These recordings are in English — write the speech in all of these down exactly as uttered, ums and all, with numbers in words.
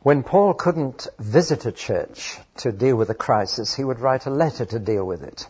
When Paul couldn't visit a church to deal with a crisis, he would write a letter to deal with it.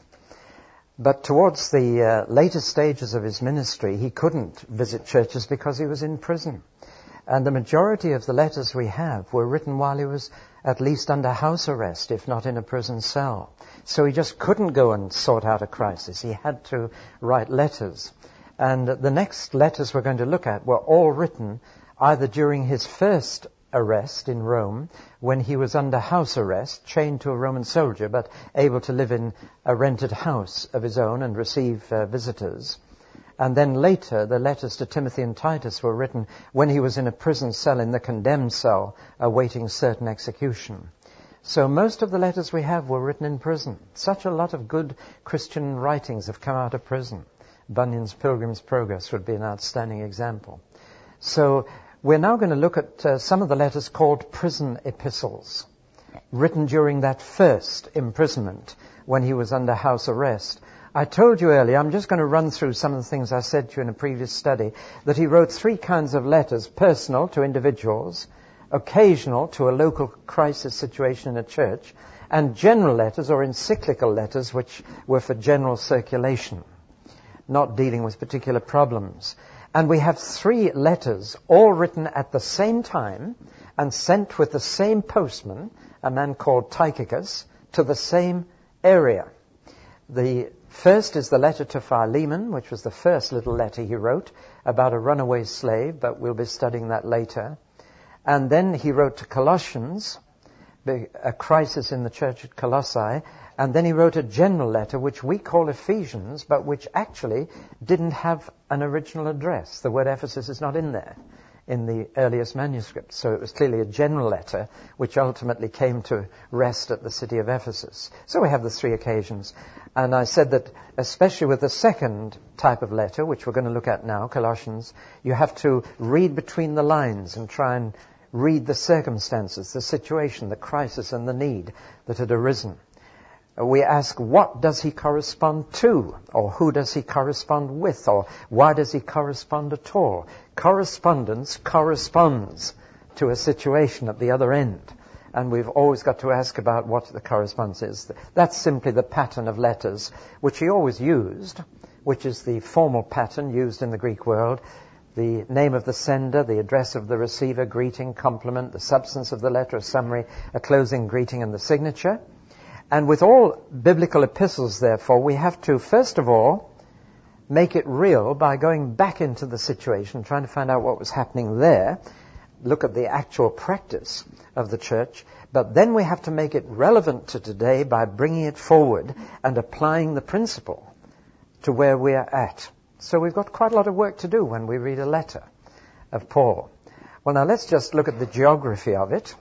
But towards the uh, later stages of his ministry, he couldn't visit churches because he was in prison. And the majority of the letters we have were written while he was at least under house arrest, if not in a prison cell. So he just couldn't go and sort out a crisis. He had to write letters. And the next letters we're going to look at were all written either during his first arrest in Rome, when he was under house arrest, chained to a Roman soldier, but able to live in a rented house of his own and receive uh, visitors. And then later, the letters to Timothy and Titus were written when he was in a prison cell, in the condemned cell, awaiting certain execution. So most of the letters we have were written in prison. Such a lot of good Christian writings have come out of prison. Bunyan's Pilgrim's Progress would be an outstanding example. So we're now going to look at uh, some of the letters called prison epistles, written during that first imprisonment when he was under house arrest. I told you earlier, I'm just going to run through some of the things I said to you in a previous study, that he wrote three kinds of letters: personal to individuals, occasional to a local crisis situation in a church, and general letters or encyclical letters, which were for general circulation, not dealing with particular problems. And we have three letters, all written at the same time and sent with the same postman, a man called Tychicus, to the same area. The first is the letter to Philemon, which was the first little letter he wrote about a runaway slave, but we'll be studying that later. And then he wrote to Colossians, a crisis in the church at Colossae. And then he wrote a general letter, which we call Ephesians, but which actually didn't have an original address. The word Ephesus is not in there in the earliest manuscripts. So it was clearly a general letter, which ultimately came to rest at the city of Ephesus. So we have the three occasions. And I said that, especially with the second type of letter, which we're going to look at now, Colossians, you have to read between the lines and try and read the circumstances, the situation, the crisis and the need that had arisen. We ask, what does he correspond to? Or who does he correspond with? Or why does he correspond at all? Correspondence corresponds to a situation at the other end. And we've always got to ask about what the correspondence is. That's simply the pattern of letters, which he always used, which is the formal pattern used in the Greek world. The name of the sender, the address of the receiver, greeting, compliment, the substance of the letter, a summary, a closing greeting, and the signature. And with all biblical epistles, therefore, we have to, first of all, make it real by going back into the situation, trying to find out what was happening there, look at the actual practice of the church, but then we have to make it relevant to today by bringing it forward and applying the principle to where we are at. So we've got quite a lot of work to do when we read a letter of Paul. Well, now let's just look at the geography of it.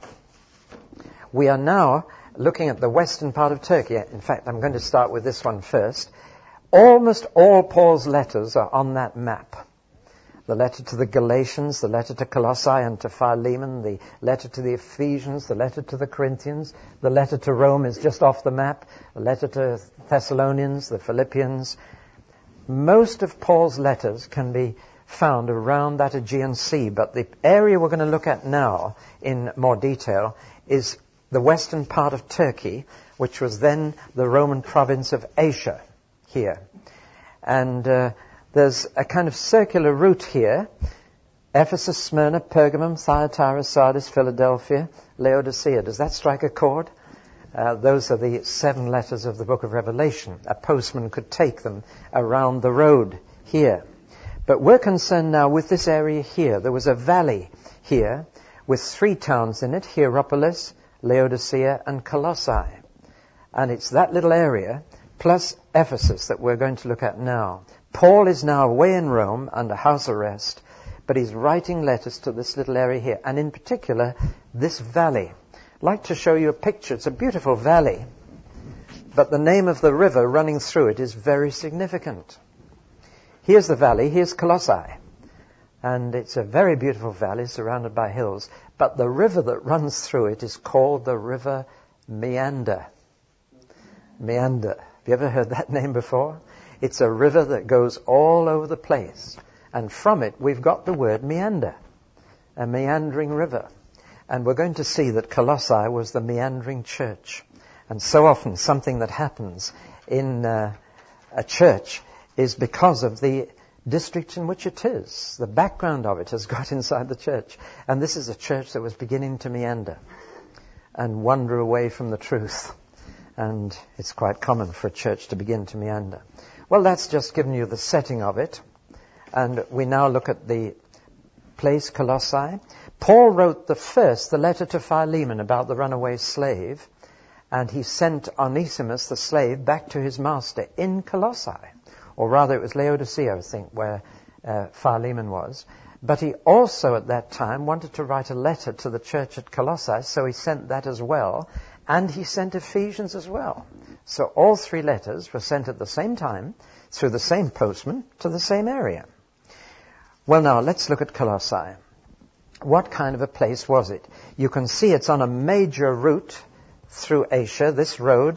We are now looking at the western part of Turkey. In fact, I'm going to start with this one first. Almost all Paul's letters are on that map. The letter to the Galatians, the letter to Colossae and to Philemon, the letter to the Ephesians, the letter to the Corinthians, the letter to Rome is just off the map, the letter to Thessalonians, the Philippians. Most of Paul's letters can be found around that Aegean Sea, but the area we're going to look at now in more detail is the western part of Turkey, which was then the Roman province of Asia here. And uh, there's a kind of circular route here: Ephesus, Smyrna, Pergamum, Thyatira, Sardis, Philadelphia, Laodicea. Does that strike a chord? Uh, those are the seven letters of the book of Revelation. A postman could take them around the road here. But we're concerned now with this area here. There was a valley here with three towns in it: Hierapolis, Laodicea and Colossae. And it's that little area plus Ephesus that we're going to look at now. Paul is now away in Rome under house arrest, but he's writing letters to this little area here, and in particular this valley. I'd like to show you a picture. It's a beautiful valley, but the name of the river running through it is very significant. Here's the valley, here's Colossae, and it's a very beautiful valley surrounded by hills. But the river that runs through it is called the River Meander. Meander. Have you ever heard that name before? It's a river that goes all over the place. And from it, we've got the word meander, a meandering river. And we're going to see that Colossae was the meandering church. And so often something that happens in uh, a church is because of the district in which it is. The background of it has got inside the church. And this is a church that was beginning to meander and wander away from the truth. And it's quite common for a church to begin to meander. Well, that's just given you the setting of it. And we now look at the place, Colossae. Paul wrote the first, the letter to Philemon about the runaway slave. And he sent Onesimus, the slave, back to his master in Colossae. Or rather, it was Laodicea, I think, where uh, Philemon was. But he also, at that time, wanted to write a letter to the church at Colossae, so he sent that as well. And he sent Ephesians as well. So all three letters were sent at the same time, through the same postman, to the same area. Well, now, let's look at Colossae. What kind of a place was it? You can see it's on a major route through Asia. This road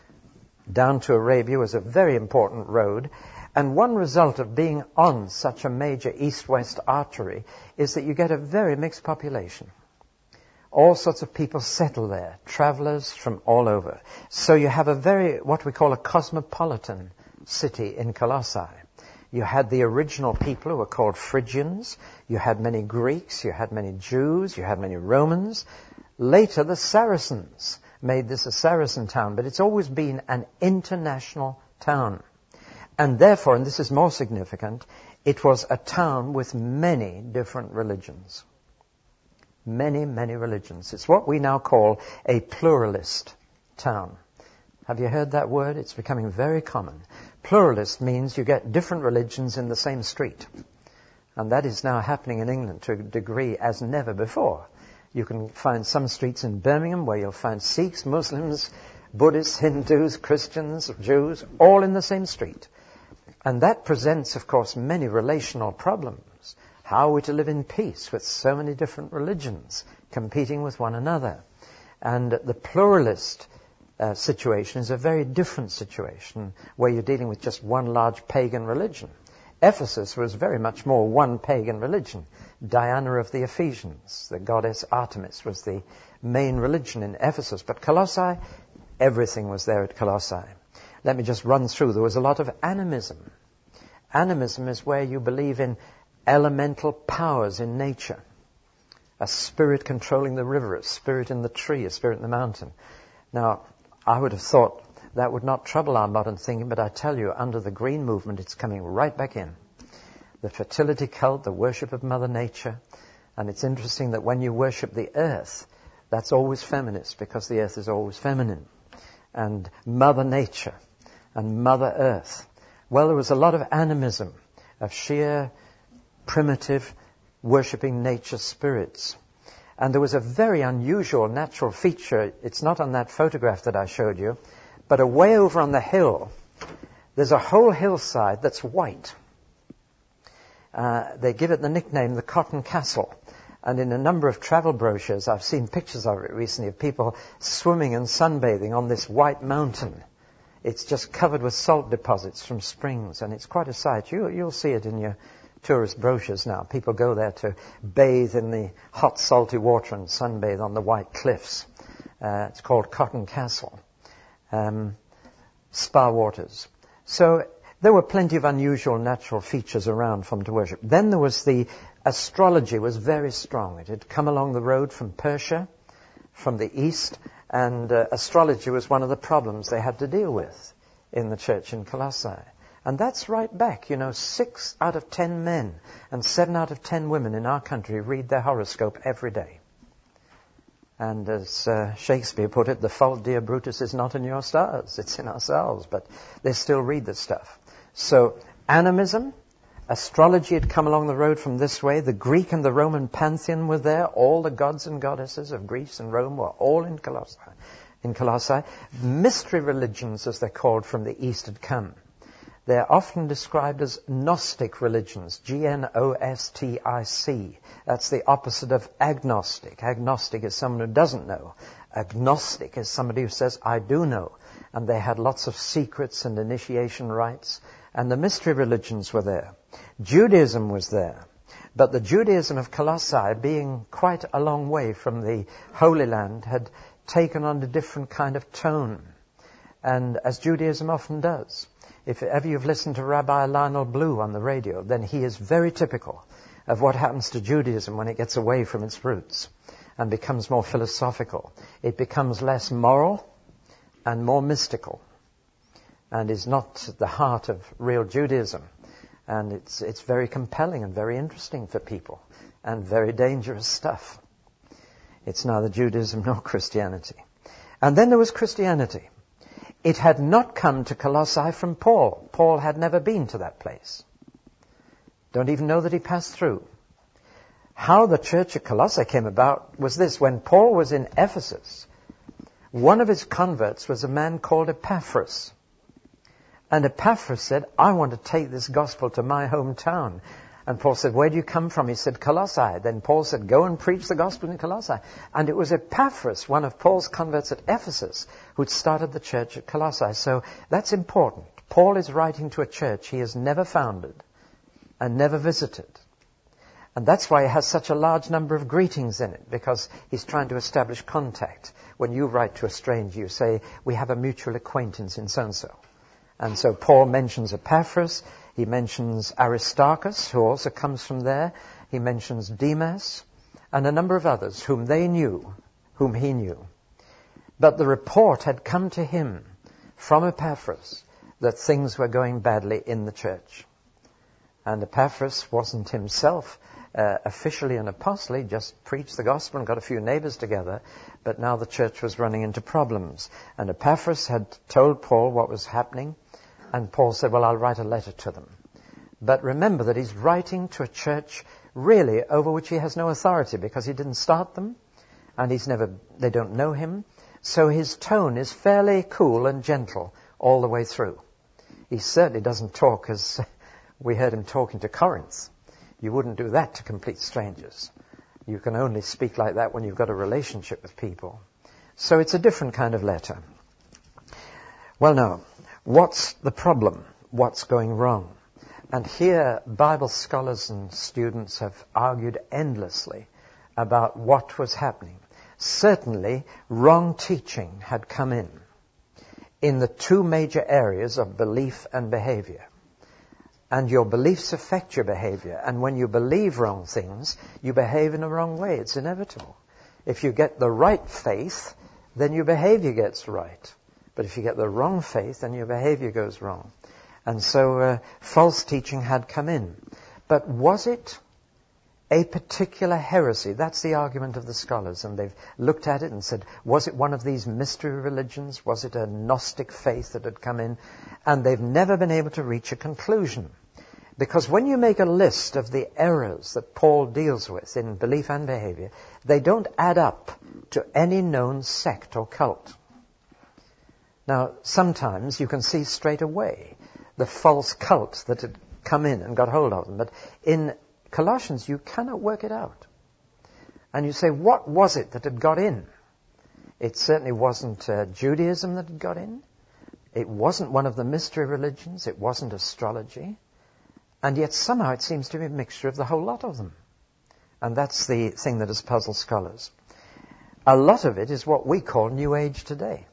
down to Arabia was a very important road. And one result of being on such a major east-west artery is that you get a very mixed population. All sorts of people settle there, travelers from all over. So you have a very, what we call a cosmopolitan city in Colossae. You had the original people who were called Phrygians. You had many Greeks. You had many Jews. You had many Romans. Later, the Saracens made this a Saracen town, but it's always been an international town. And therefore, and this is more significant, it was a town with many different religions. Many, many religions. It's what we now call a pluralist town. Have you heard that word? It's becoming very common. Pluralist means you get different religions in the same street. And that is now happening in England to a degree as never before. You can find some streets in Birmingham where you'll find Sikhs, Muslims, Buddhists, Hindus, Christians, Jews, all in the same street. And that presents, of course, many relational problems. How are we to live in peace with so many different religions competing with one another? And the pluralist uh, situation is a very different situation where you're dealing with just one large pagan religion. Ephesus was very much more one pagan religion. Diana of the Ephesians, the goddess Artemis, was the main religion in Ephesus. But Colossae, everything was there at Colossae. Let me just run through. There was a lot of animism. Animism is where you believe in elemental powers in nature. A spirit controlling the river, a spirit in the tree, a spirit in the mountain. Now, I would have thought that would not trouble our modern thinking, but I tell you, under the green movement, it's coming right back in. The fertility cult, the worship of Mother Nature. And it's interesting that when you worship the earth, that's always feminist, because the earth is always feminine. And Mother Nature and Mother Earth. Well, there was a lot of animism, of sheer primitive worshipping nature spirits. And there was a very unusual natural feature. It's not on that photograph that I showed you, but away over on the hill, there's a whole hillside that's white. Uh, they give it the nickname the Cotton Castle. And in a number of travel brochures, I've seen pictures of it recently, of people swimming and sunbathing on this white mountain. It's just covered with salt deposits from springs, and it's quite a sight. You, you'll see it in your tourist brochures now. People go there to bathe in the hot, salty water and sunbathe on the white cliffs. Uh, it's called Cotton Castle. Um, spa waters. So there were plenty of unusual natural features around for them to worship. Then there was the astrology was very strong. It had come along the road from Persia, from the east, and uh, astrology was one of the problems they had to deal with in the church in Colossae. And that's right back, you know, six out of ten men and seven out of ten women in our country read their horoscope every day. And as uh, Shakespeare put it, the fault, dear Brutus, is not in your stars, it's in ourselves, but they still read the stuff. So, animism, astrology had come along the road from this way. The Greek and the Roman pantheon were there. All the gods and goddesses of Greece and Rome were all in Colossae. In Colossae, mystery religions, as they're called, from the east had come. They're often described as Gnostic religions, G N O S T I C. That's the opposite of agnostic. Agnostic is someone who doesn't know. Agnostic is somebody who says, I do know. And they had lots of secrets and initiation rites. And the mystery religions were there. Judaism was there. But the Judaism of Colossae, being quite a long way from the Holy Land, had taken on a different kind of tone. And as Judaism often does, if ever you've listened to Rabbi Lionel Blue on the radio, then he is very typical of what happens to Judaism when it gets away from its roots and becomes more philosophical. It becomes less moral and more mystical, and is not the heart of real Judaism. And it's it's very compelling and very interesting for people, and very dangerous stuff. It's neither Judaism nor Christianity. And then there was Christianity. It had not come to Colossae from Paul. Paul had never been to that place. Don't even know that he passed through. How the church at Colossae came about was this. When Paul was in Ephesus, one of his converts was a man called Epaphras. And Epaphras said, I want to take this gospel to my hometown. And Paul said, where do you come from? He said, Colossae. Then Paul said, go and preach the gospel in Colossae. And it was Epaphras, one of Paul's converts at Ephesus, who'd started the church at Colossae. So that's important. Paul is writing to a church he has never founded and never visited. And that's why it has such a large number of greetings in it, because he's trying to establish contact. When you write to a stranger, you say, we have a mutual acquaintance in so-and-so. And so Paul mentions Epaphras, he mentions Aristarchus, who also comes from there, he mentions Demas, and a number of others whom they knew, whom he knew. But the report had come to him from Epaphras that things were going badly in the church. And Epaphras wasn't himself uh, officially an apostle, he just preached the gospel and got a few neighbors together, but now the church was running into problems. And Epaphras had told Paul what was happening, and Paul said, well, I'll write a letter to them. But remember that he's writing to a church really over which he has no authority, because he didn't start them, and he's never, they don't know him. So his tone is fairly cool and gentle all the way through. He certainly doesn't talk as we heard him talking to Corinth. You wouldn't do that to complete strangers. You can only speak like that when you've got a relationship with people. So it's a different kind of letter. Well, now, what's the problem? What's going wrong? And here, Bible scholars and students have argued endlessly about what was happening. Certainly, wrong teaching had come in, in the two major areas of belief and behavior. And your beliefs affect your behavior. And when you believe wrong things, you behave in a wrong way. It's inevitable. If you get the right faith, then your behavior gets right. But if you get the wrong faith, then your behavior goes wrong. And so uh, false teaching had come in. But was it a particular heresy? That's the argument of the scholars. And they've looked at it and said, was it one of these mystery religions? Was it a Gnostic faith that had come in? And they've never been able to reach a conclusion. Because when you make a list of the errors that Paul deals with in belief and behavior, they don't add up to any known sect or cult. Now, sometimes you can see straight away the false cult that had come in and got hold of them. But in Colossians, you cannot work it out. And you say, what was it that had got in? It certainly wasn't uh, Judaism that had got in. It wasn't one of the mystery religions. It wasn't astrology. And yet somehow it seems to be a mixture of the whole lot of them. And that's the thing that has puzzled scholars. A lot of it is what we call New Age today.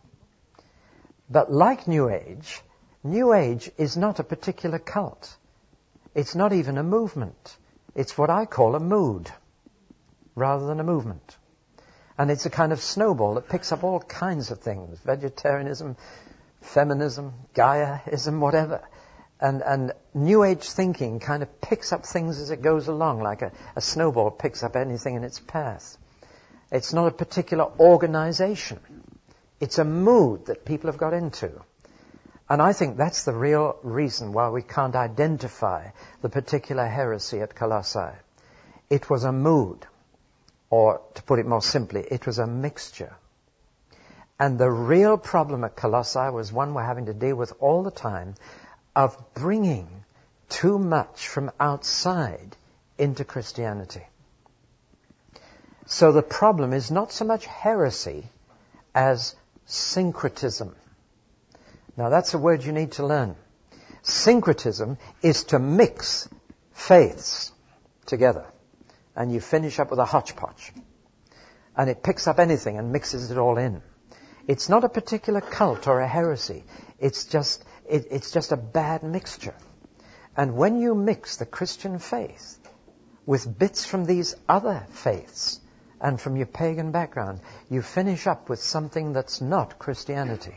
But like New Age, New Age is not a particular cult. It's not even a movement. It's what I call a mood, rather than a movement. And it's a kind of snowball that picks up all kinds of things. Vegetarianism, feminism, Gaiaism, whatever. And, and New Age thinking kind of picks up things as it goes along, like a, a snowball picks up anything in its path. It's not a particular organization. It's a mood that people have got into. And I think that's the real reason why we can't identify the particular heresy at Colossae. It was a mood, or to put it more simply, it was a mixture. And the real problem at Colossae was one we're having to deal with all the time, of bringing too much from outside into Christianity. So the problem is not so much heresy as syncretism. Now that's a word you need to learn. Syncretism is to mix faiths. together, and you finish up with a hodgepodge. And it picks up anything and mixes it all in. It's not a particular cult or a heresy. It's just, it, it's just a bad mixture. And when you mix the Christian faith with bits from these other faiths and from your pagan background, you finish up with something that's not Christianity.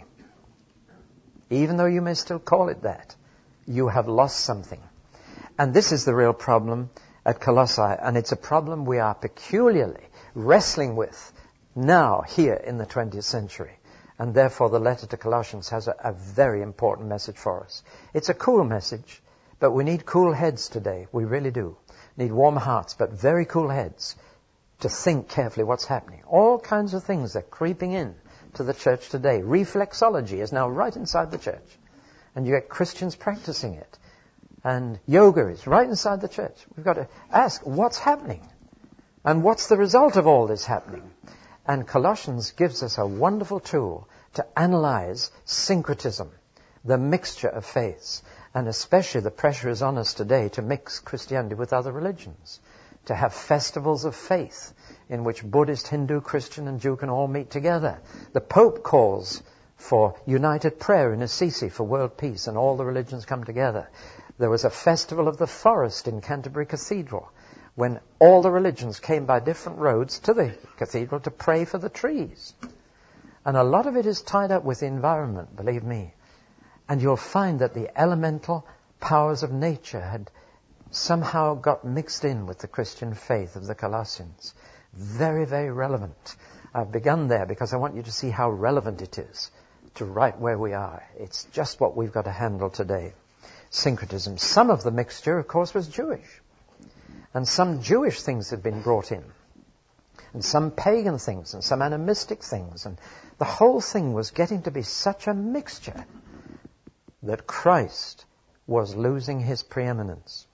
Even though you may still call it that, you have lost something. And this is the real problem at Colossae, and it's a problem we are peculiarly wrestling with now, here in the twentieth century. And therefore the letter to Colossians has a, a very important message for us. It's a cool message, but we need cool heads today. We really do. Need warm hearts, but very cool heads to think carefully what's happening. All kinds of things are creeping in to the church today. Reflexology is now right inside the church. And you get Christians practicing it. And yoga is right inside the church. We've got to ask, what's happening? And what's the result of all this happening? And Colossians gives us a wonderful tool to analyze syncretism, the mixture of faiths. And especially the pressure is on us today to mix Christianity with other religions, to have festivals of faith in which Buddhist, Hindu, Christian and Jew can all meet together. The Pope calls for united prayer in Assisi for world peace, and all the religions come together. There was a festival of the forest in Canterbury Cathedral when all the religions came by different roads to the cathedral to pray for the trees. And a lot of it is tied up with the environment, believe me. And you'll find that the elemental powers of nature had somehow got mixed in with the Christian faith of the Colossians. Very, very relevant. I've begun there because I want you to see how relevant it is to right where we are. It's just what we've got to handle today. Syncretism. Some of the mixture, of course, was Jewish. And some Jewish things had been brought in. And some pagan things and some animistic things. And the whole thing was getting to be such a mixture that Christ was losing his preeminence.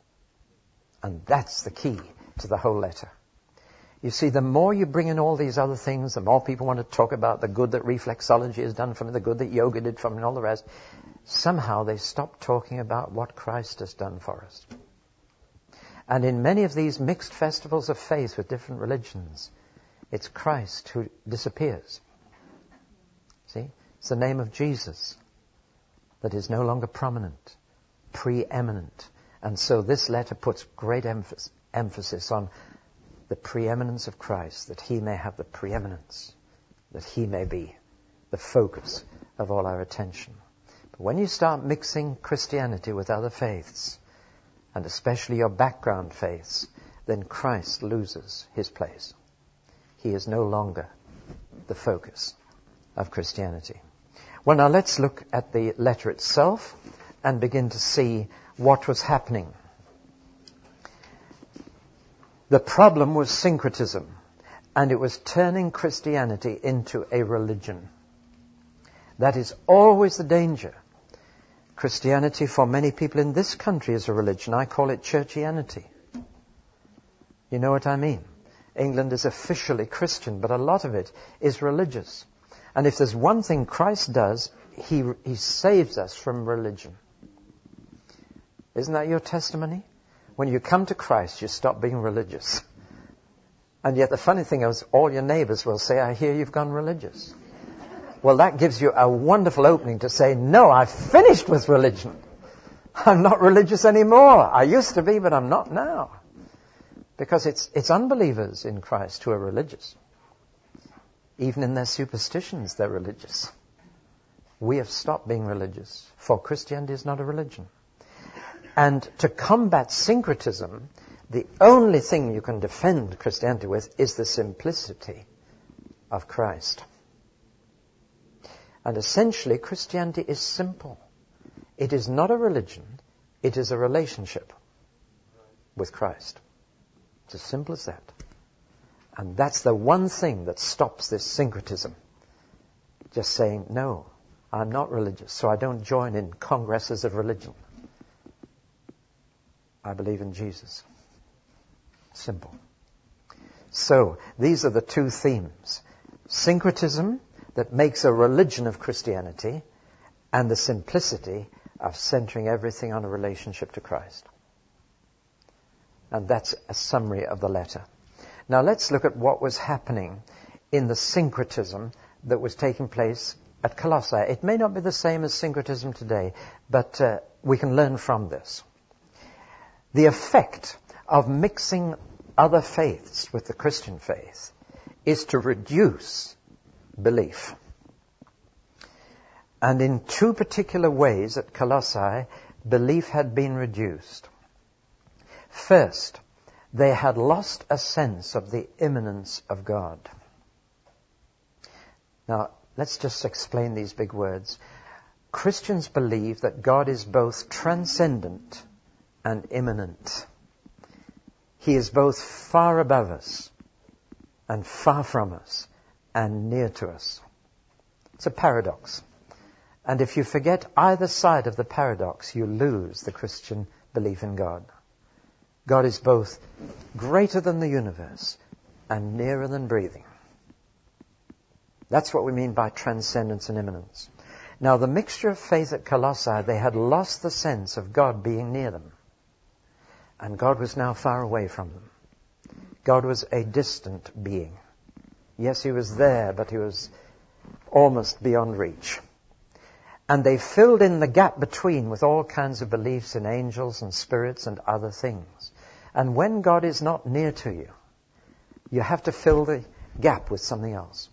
And that's the key to the whole letter. You see, the more you bring in all these other things, the more people want to talk about the good that reflexology has done for me, the good that yoga did for me, and all the rest. Somehow they stop talking about what Christ has done for us. And in many of these mixed festivals of faith with different religions, it's Christ who disappears. See? It's the name of Jesus that is no longer prominent, preeminent. And so this letter puts great emphasis, emphasis on the preeminence of Christ, that he may have the preeminence, that he may be the focus of all our attention. But when you start mixing Christianity with other faiths, and especially your background faiths, then Christ loses his place. He is no longer the focus of Christianity. Well, now let's look at the letter itself and begin to see what was happening. The problem was syncretism, and it was turning Christianity into a religion. That is always the danger. Christianity for many people in this country is a religion. I call it churchianity. You know what I mean? England is officially Christian, but a lot of it is religious. And if there's one thing Christ does, he, he saves us from religion. Isn't that your testimony? When you come to Christ, you stop being religious. And yet the funny thing is, all your neighbors will say, I hear you've gone religious. Well, that gives you a wonderful opening to say, no, I've finished with religion. I'm not religious anymore. I used to be, but I'm not now. Because it's, it's unbelievers in Christ who are religious. Even in their superstitions, they're religious. We have stopped being religious, for Christianity is not a religion. And to combat syncretism, the only thing you can defend Christianity with is the simplicity of Christ. And essentially, Christianity is simple. It is not a religion. It is a relationship with Christ. It's as simple as that. And that's the one thing that stops this syncretism. Just saying, no, I'm not religious, so I don't join in congresses of religion. I believe in Jesus. Simple. So, these are the two themes. Syncretism that makes a religion of Christianity, and the simplicity of centering everything on a relationship to Christ. And that's a summary of the letter. Now let's look at what was happening in the syncretism that was taking place at Colossae. It may not be the same as syncretism today, but uh, we can learn from this. The effect of mixing other faiths with the Christian faith is to reduce belief. And in two particular ways at Colossae, belief had been reduced. First, they had lost a sense of the immanence of God. Now, let's just explain these big words. Christians believe that God is both transcendent and immanent. He is both far above us and far from us and near to us. It's a paradox. And if you forget either side of the paradox, you lose the Christian belief in God. God is both greater than the universe and nearer than breathing. That's what we mean by transcendence and immanence. Now, the mixture of faith at Colossae, they had lost the sense of God being near them. And God was now far away from them. God was a distant being. Yes, He was there, but He was almost beyond reach. And they filled in the gap between with all kinds of beliefs in angels and spirits and other things. And when God is not near to you, you have to fill the gap with something else.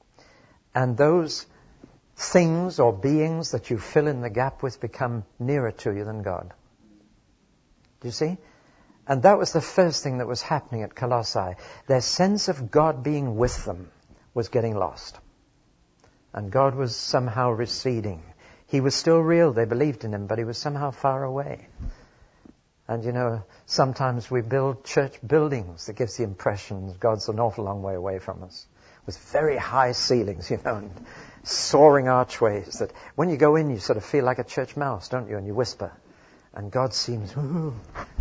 And those things or beings that you fill in the gap with become nearer to you than God. Do you see? And that was the first thing that was happening at Colossae. Their sense of God being with them was getting lost. And God was somehow receding. He was still real. They believed in Him, but He was somehow far away. And you know, sometimes we build church buildings that gives the impression that God's an awful long way away from us, with very high ceilings, you know, and soaring archways that when you go in, you sort of feel like a church mouse, don't you? And you whisper. And God seems ooh,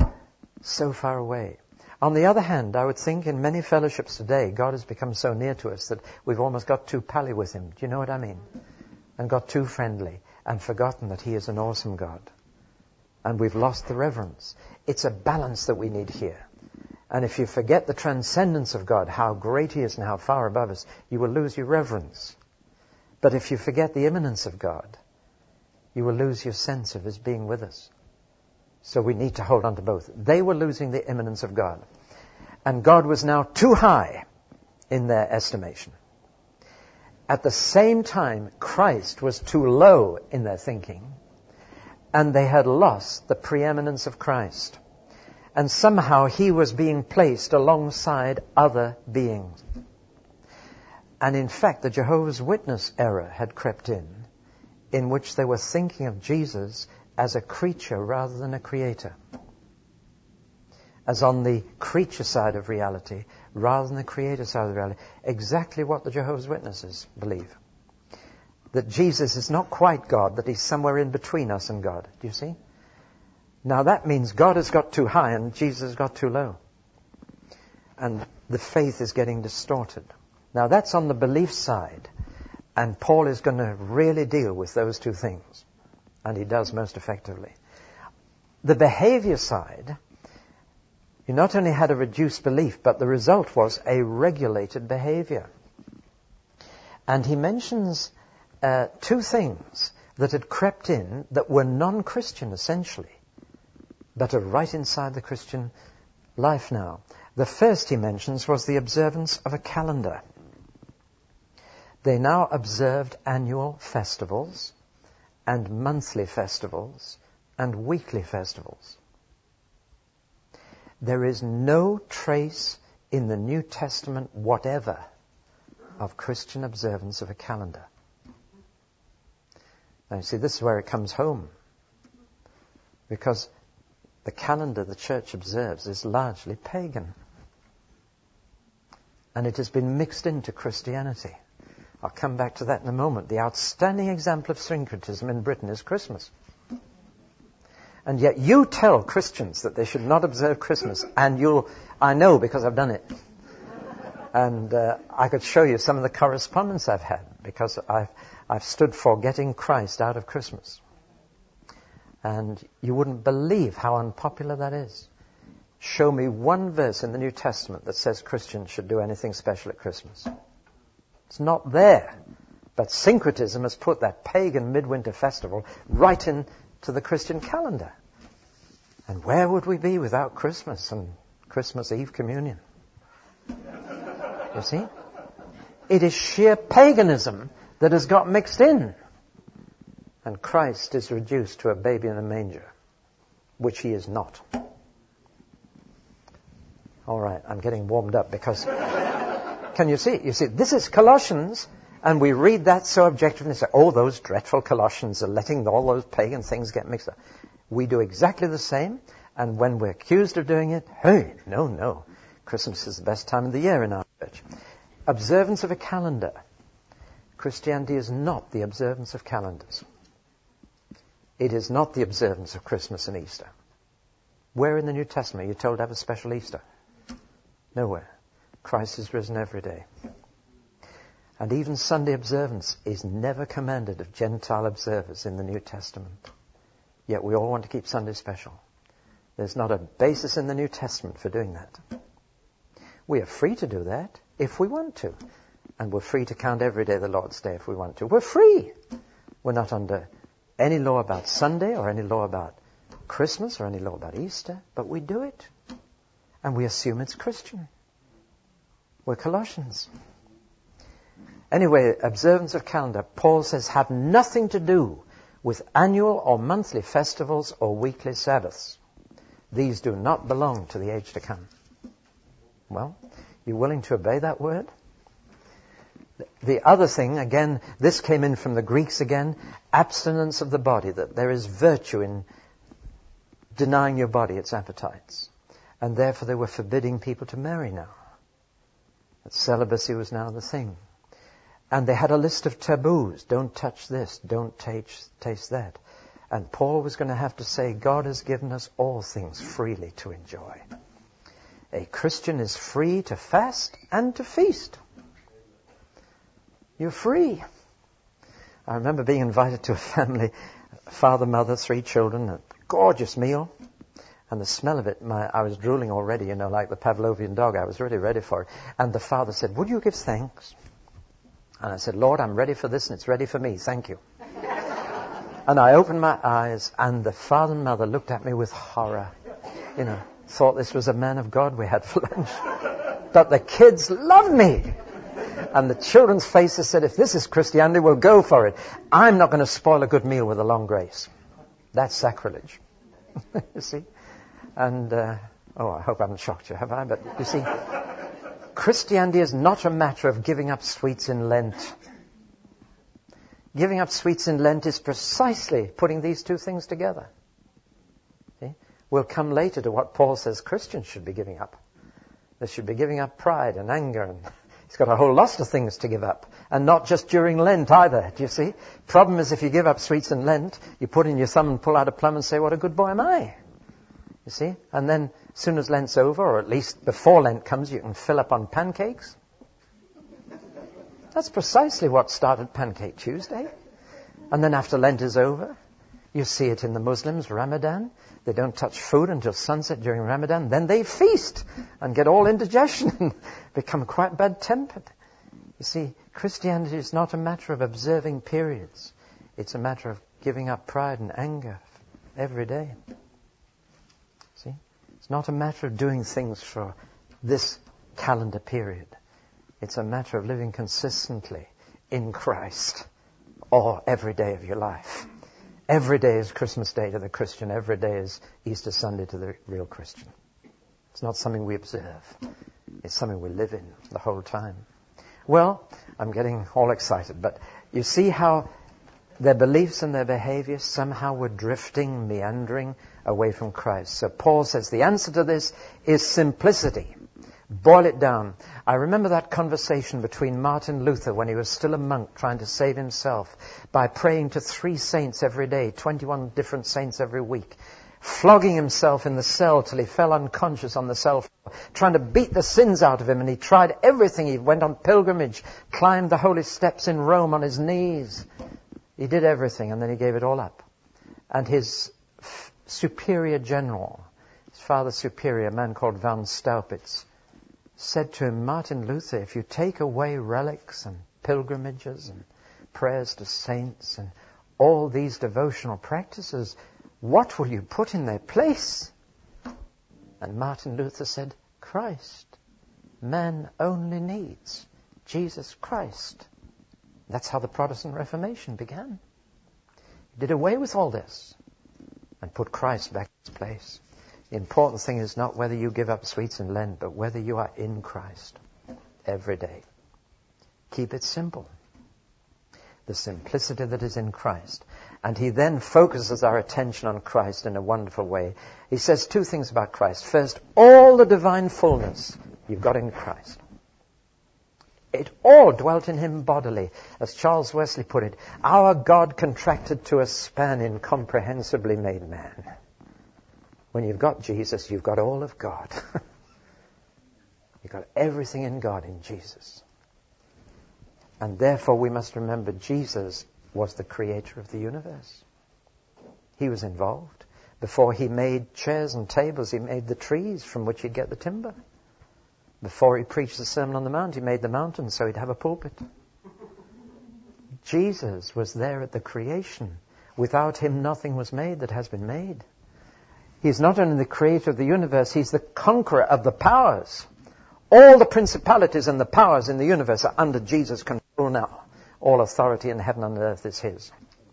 so far away. On the other hand, I would think in many fellowships today, God has become so near to us that we've almost got too pally with Him. Do you know what I mean? And got too friendly and forgotten that He is an awesome God. And we've lost the reverence. It's a balance that we need here. And if you forget the transcendence of God, how great He is and how far above us, you will lose your reverence. But if you forget the immanence of God, you will lose your sense of His being with us. So we need to hold on to both. They were losing the immanence of God. And God was now too high in their estimation. At the same time, Christ was too low in their thinking. And they had lost the preeminence of Christ. And somehow He was being placed alongside other beings. And in fact, the Jehovah's Witness era had crept in, in which they were thinking of Jesus as a creature rather than a creator. As on the creature side of reality rather than the creator side of reality. Exactly what the Jehovah's Witnesses believe. That Jesus is not quite God, that He's somewhere in between us and God. Do you see? Now that means God has got too high and Jesus has got too low. And the faith is getting distorted. Now that's on the belief side. And Paul is going to really deal with those two things. And he does most effectively. The behavior side, you not only had a reduced belief, but the result was a regulated behavior. And he mentions uh, two things that had crept in that were non-Christian essentially, but are right inside the Christian life now. The first he mentions was the observance of a calendar. They now observed annual festivals and monthly festivals and weekly festivals. There is no trace in the New Testament whatever of Christian observance of a calendar. Now you see, this is where it comes home. Because the calendar the church observes is largely pagan. And it has been mixed into Christianity. I'll come back to that in a moment. The outstanding example of syncretism in Britain is Christmas. And yet you tell Christians that they should not observe Christmas, and you'll, I know because I've done it. And uh, I could show you some of the correspondence I've had, because I've, I've stood for getting Christ out of Christmas. And you wouldn't believe how unpopular that is. Show me one verse in the New Testament that says Christians should do anything special at Christmas. It's not there. But syncretism has put that pagan midwinter festival right into the Christian calendar. And where would we be without Christmas and Christmas Eve communion? You see? It is sheer paganism that has got mixed in. And Christ is reduced to a baby in a manger, which he is not. All right, I'm getting warmed up because... Can you see? You see, this is Colossians, and we read that so objectively and say, oh, those dreadful Colossians are letting all those pagan things get mixed up. We do exactly the same, and when we're accused of doing it, hey, no, no. Christmas is the best time of the year in our church. Observance of a calendar. Christianity is not the observance of calendars. It is not the observance of Christmas and Easter. Where in the New Testament are you told to have a special Easter? Nowhere. Christ is risen every day. And even Sunday observance is never commanded of Gentile observers in the New Testament. Yet we all want to keep Sunday special. There's not a basis in the New Testament for doing that. We are free to do that if we want to. And we're free to count every day the Lord's Day if we want to. We're free. We're not under any law about Sunday or any law about Christmas or any law about Easter, but we do it. And we assume it's Christian. We're Colossians. Anyway, observance of calendar, Paul says, have nothing to do with annual or monthly festivals or weekly Sabbaths. These do not belong to the age to come. Well, you willing to obey that word? The other thing, again, this came in from the Greeks again, abstinence of the body, that there is virtue in denying your body its appetites. And therefore they were forbidding people to marry now. That celibacy was now the thing. And they had a list of taboos. Don't touch this. Don't taste, taste that. And Paul was going to have to say, God has given us all things freely to enjoy. A Christian is free to fast and to feast. You're free. I remember being invited to a family, father, mother, three children, a gorgeous meal. And the smell of it, my, I was drooling already, you know, like the Pavlovian dog. I was really ready for it. And the father said, would you give thanks? And I said, Lord, I'm ready for this and it's ready for me. Thank you. And I opened my eyes and the father and mother looked at me with horror. You know, thought this was a man of God we had for lunch. But the kids loved me. And the children's faces said, if this is Christianity, we'll go for it. I'm not going to spoil a good meal with a long grace. That's sacrilege. You see? And, uh, oh, I hope I haven't shocked you, have I? But you see, Christianity is not a matter of giving up sweets in Lent. Giving up sweets in Lent is precisely putting these two things together. See? We'll come later to what Paul says Christians should be giving up. They should be giving up pride and anger. And he's got a whole lot of things to give up. And not just during Lent either, do you see? Problem is if you give up sweets in Lent, you put in your thumb and pull out a plum and say, what a good boy am I? You see? And then as soon as Lent's over, or at least before Lent comes, you can fill up on pancakes. That's precisely what started Pancake Tuesday. And then after Lent is over, you see it in the Muslims, Ramadan. They don't touch food until sunset during Ramadan. Then they feast and get all indigestion and become quite bad-tempered. You see, Christianity is not a matter of observing periods. It's a matter of giving up pride and anger every day. See? It's not a matter of doing things for this calendar period. It's a matter of living consistently in Christ or every day of your life. Every day is Christmas Day to the Christian. Every day is Easter Sunday to the real Christian. It's not something we observe. It's something we live in the whole time. Well, I'm getting all excited, but you see how their beliefs and their behavior somehow were drifting, meandering away from Christ. So Paul says the answer to this is simplicity. Boil it down. I remember that conversation between Martin Luther when he was still a monk trying to save himself by praying to three saints every day, twenty-one different saints every week, flogging himself in the cell till he fell unconscious on the cell floor, trying to beat the sins out of him. And he tried everything. He went on pilgrimage, climbed the holy steps in Rome on his knees. He did everything, and then he gave it all up. And his f- superior general his Father Superior, a man called Van Staupitz, said to him, Martin Luther, if you take away relics and pilgrimages and prayers to saints and all these devotional practices, what will you put in their place? And Martin Luther said, Christ. Man only needs Jesus Christ. That's how the Protestant Reformation began. He did away with all this and put Christ back in his place. The important thing is not whether you give up sweets and Lent, but whether you are in Christ every day. Keep it simple. The simplicity that is in Christ. And he then focuses our attention on Christ in a wonderful way. He says two things about Christ. First, all the divine fullness you've got in Christ. It all dwelt in him bodily. As Charles Wesley put it, our God contracted to a span incomprehensibly made man. When you've got Jesus, you've got all of God. You've got everything in God in Jesus. And therefore we must remember Jesus was the creator of the universe. He was involved. Before he made chairs and tables, he made the trees from which he'd get the timber. Before he preached the Sermon on the Mount, he made the mountain so he'd have a pulpit. Jesus was there at the creation. Without him, nothing was made that has been made. He's not only the creator of the universe, he's the conqueror of the powers. All the principalities and the powers in the universe are under Jesus' control now. All authority in heaven and earth is his.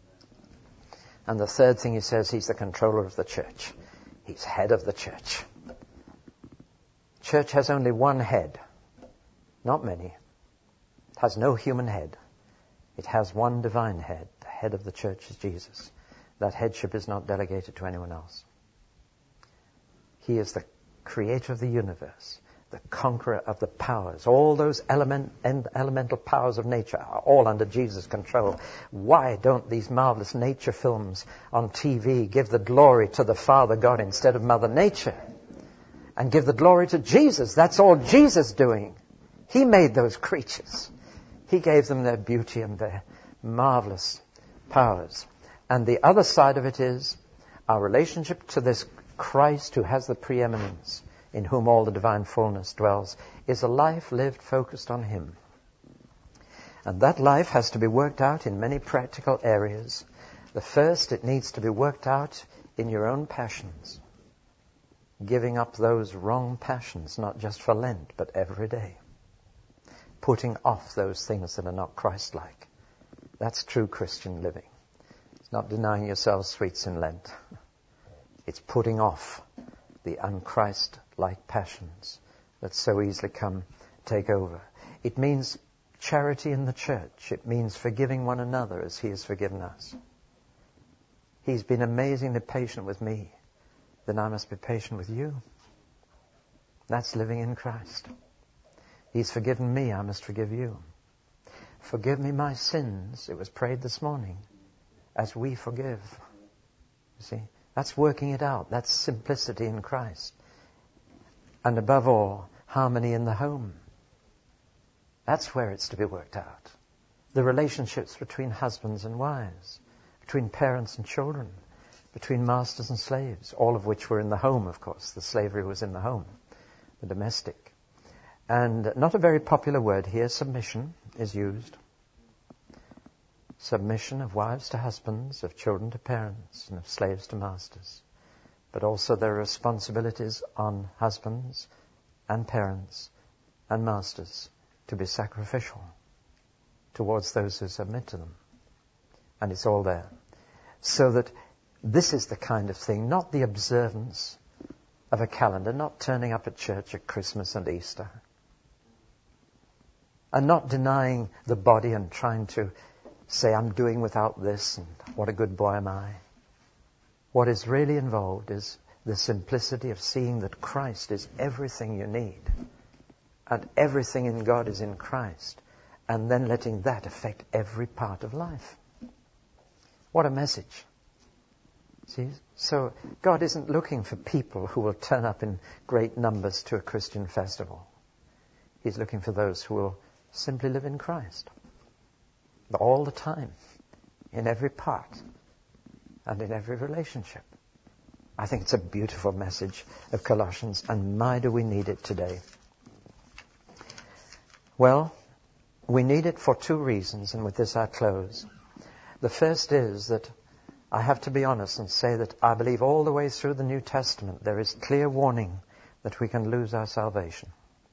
And the third thing he says, he's the controller of the church. He's head of the church. Church has only one head, not many. It has no human head. It has one divine head. The head of the church is Jesus. That headship is not delegated to anyone else. He is the creator of the universe, the conqueror of the powers. All those element, elemental powers of nature are all under Jesus' control. Why don't these marvelous nature films on T V give the glory to the Father God instead of Mother Nature? And give the glory to Jesus. That's all Jesus doing. He made those creatures. He gave them their beauty and their marvelous powers. And the other side of it is our relationship to this Christ who has the preeminence, in whom all the divine fullness dwells, is a life lived focused on him. And that life has to be worked out in many practical areas. The first, it needs to be worked out in your own passions. Giving up those wrong passions, not just for Lent, but every day. Putting off those things that are not Christ-like. That's true Christian living. It's not denying yourself sweets in Lent. It's putting off the un-Christ-like passions that so easily come take over. It means charity in the church. It means forgiving one another as he has forgiven us. He's been amazingly patient with me. Then I must be patient with you. That's living in Christ. He's forgiven me, I must forgive you. Forgive me my sins, it was prayed this morning, as we forgive. You see, that's working it out. That's simplicity in Christ. And above all, harmony in the home. That's where it's to be worked out. The relationships between husbands and wives, between parents and children, between masters and slaves, all of which were in the home, of course. The slavery was in the home, the domestic. And not a very popular word here, submission, is used. Submission of wives to husbands, of children to parents, and of slaves to masters. But also there are responsibilities on husbands and parents and masters to be sacrificial towards those who submit to them. And it's all there. So that this is the kind of thing, not the observance of a calendar, not turning up at church at Christmas and Easter, and not denying the body and trying to say, I'm doing without this, and what a good boy am I. What is really involved is the simplicity of seeing that Christ is everything you need, and everything in God is in Christ, and then letting that affect every part of life. What a message. See? So God isn't looking for people who will turn up in great numbers to a Christian festival. He's looking for those who will simply live in Christ. All the time. In every part. And in every relationship. I think it's a beautiful message of Colossians, and my do we need it today. Well, we need it for two reasons, and with this I close. The first is that I have to be honest and say that I believe all the way through the New Testament there is clear warning that we can lose our salvation.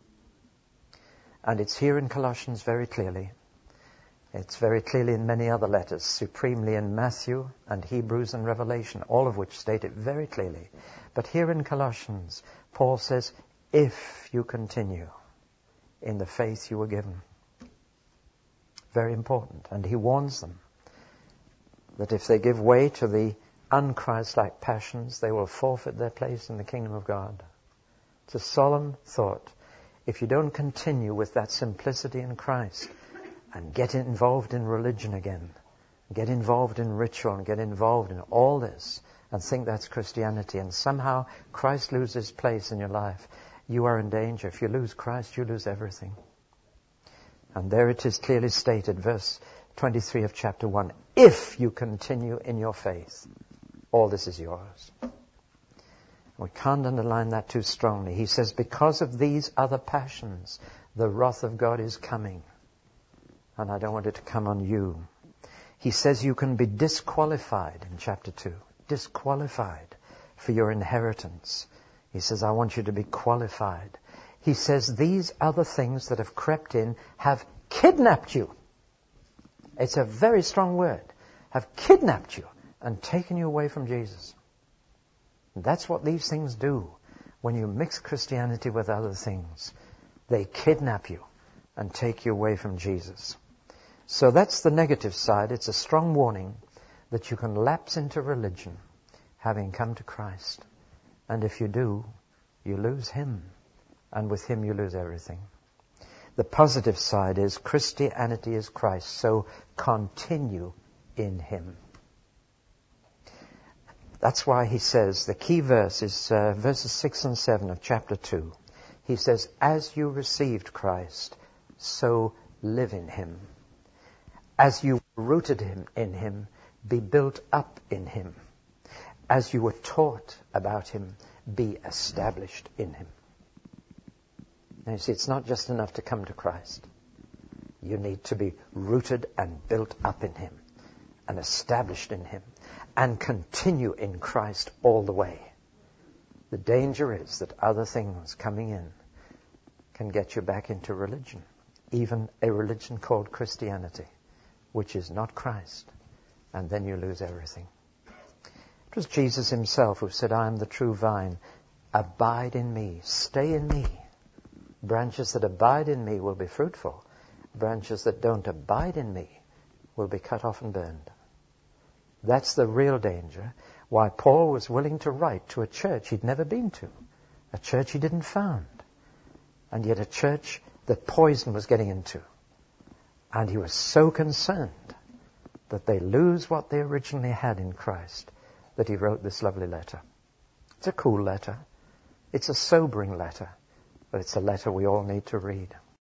And it's here in Colossians very clearly. It's very clearly in many other letters, supremely in Matthew and Hebrews and Revelation, all of which state it very clearly. But here in Colossians, Paul says, if you continue in the faith you were given. Very important. And he warns them that if they give way to the un-Christ-like passions, they will forfeit their place in the kingdom of God. It's a solemn thought. If you don't continue with that simplicity in Christ and get involved in religion again, get involved in ritual and get involved in all this and think that's Christianity, and somehow Christ loses place in your life, you are in danger. If you lose Christ, you lose everything. And there it is clearly stated, verse twenty-three of chapter one, if you continue in your faith, all this is yours. We can't underline that too strongly. He says, because of these other passions, the wrath of God is coming. And I don't want it to come on you. He says you can be disqualified in chapter two. Disqualified for your inheritance. He says, I want you to be qualified. He says, these other things that have crept in have kidnapped you. It's a very strong word. Have kidnapped you and taken you away from Jesus. And that's what these things do. When you mix Christianity with other things, they kidnap you and take you away from Jesus. So that's the negative side. It's a strong warning that you can lapse into religion having come to Christ. And if you do, you lose Him. And with Him you lose everything. The positive side is Christianity is Christ. So continue in Him. That's why he says, the key verse is uh, verses six and seven of chapter two. He says, as you received Christ, so live in Him. As you rooted him in Him, be built up in Him. As you were taught about Him, be established in Him. Now you see, it's not just enough to come to Christ. You need to be rooted and built up in Him and established in Him and continue in Christ all the way. The danger is that other things coming in can get you back into religion, even a religion called Christianity, which is not Christ, and then you lose everything. It was Jesus Himself who said, I am the true vine. Abide in me. Stay in me. Branches that abide in me will be fruitful. Branches that don't abide in me will be cut off and burned. That's the real danger. Why Paul was willing to write to a church he'd never been to. A church he didn't found. And yet a church that poison was getting into. And he was so concerned that they lose what they originally had in Christ that he wrote this lovely letter. It's a cool letter. It's a sobering letter. But it's a letter we all need to read.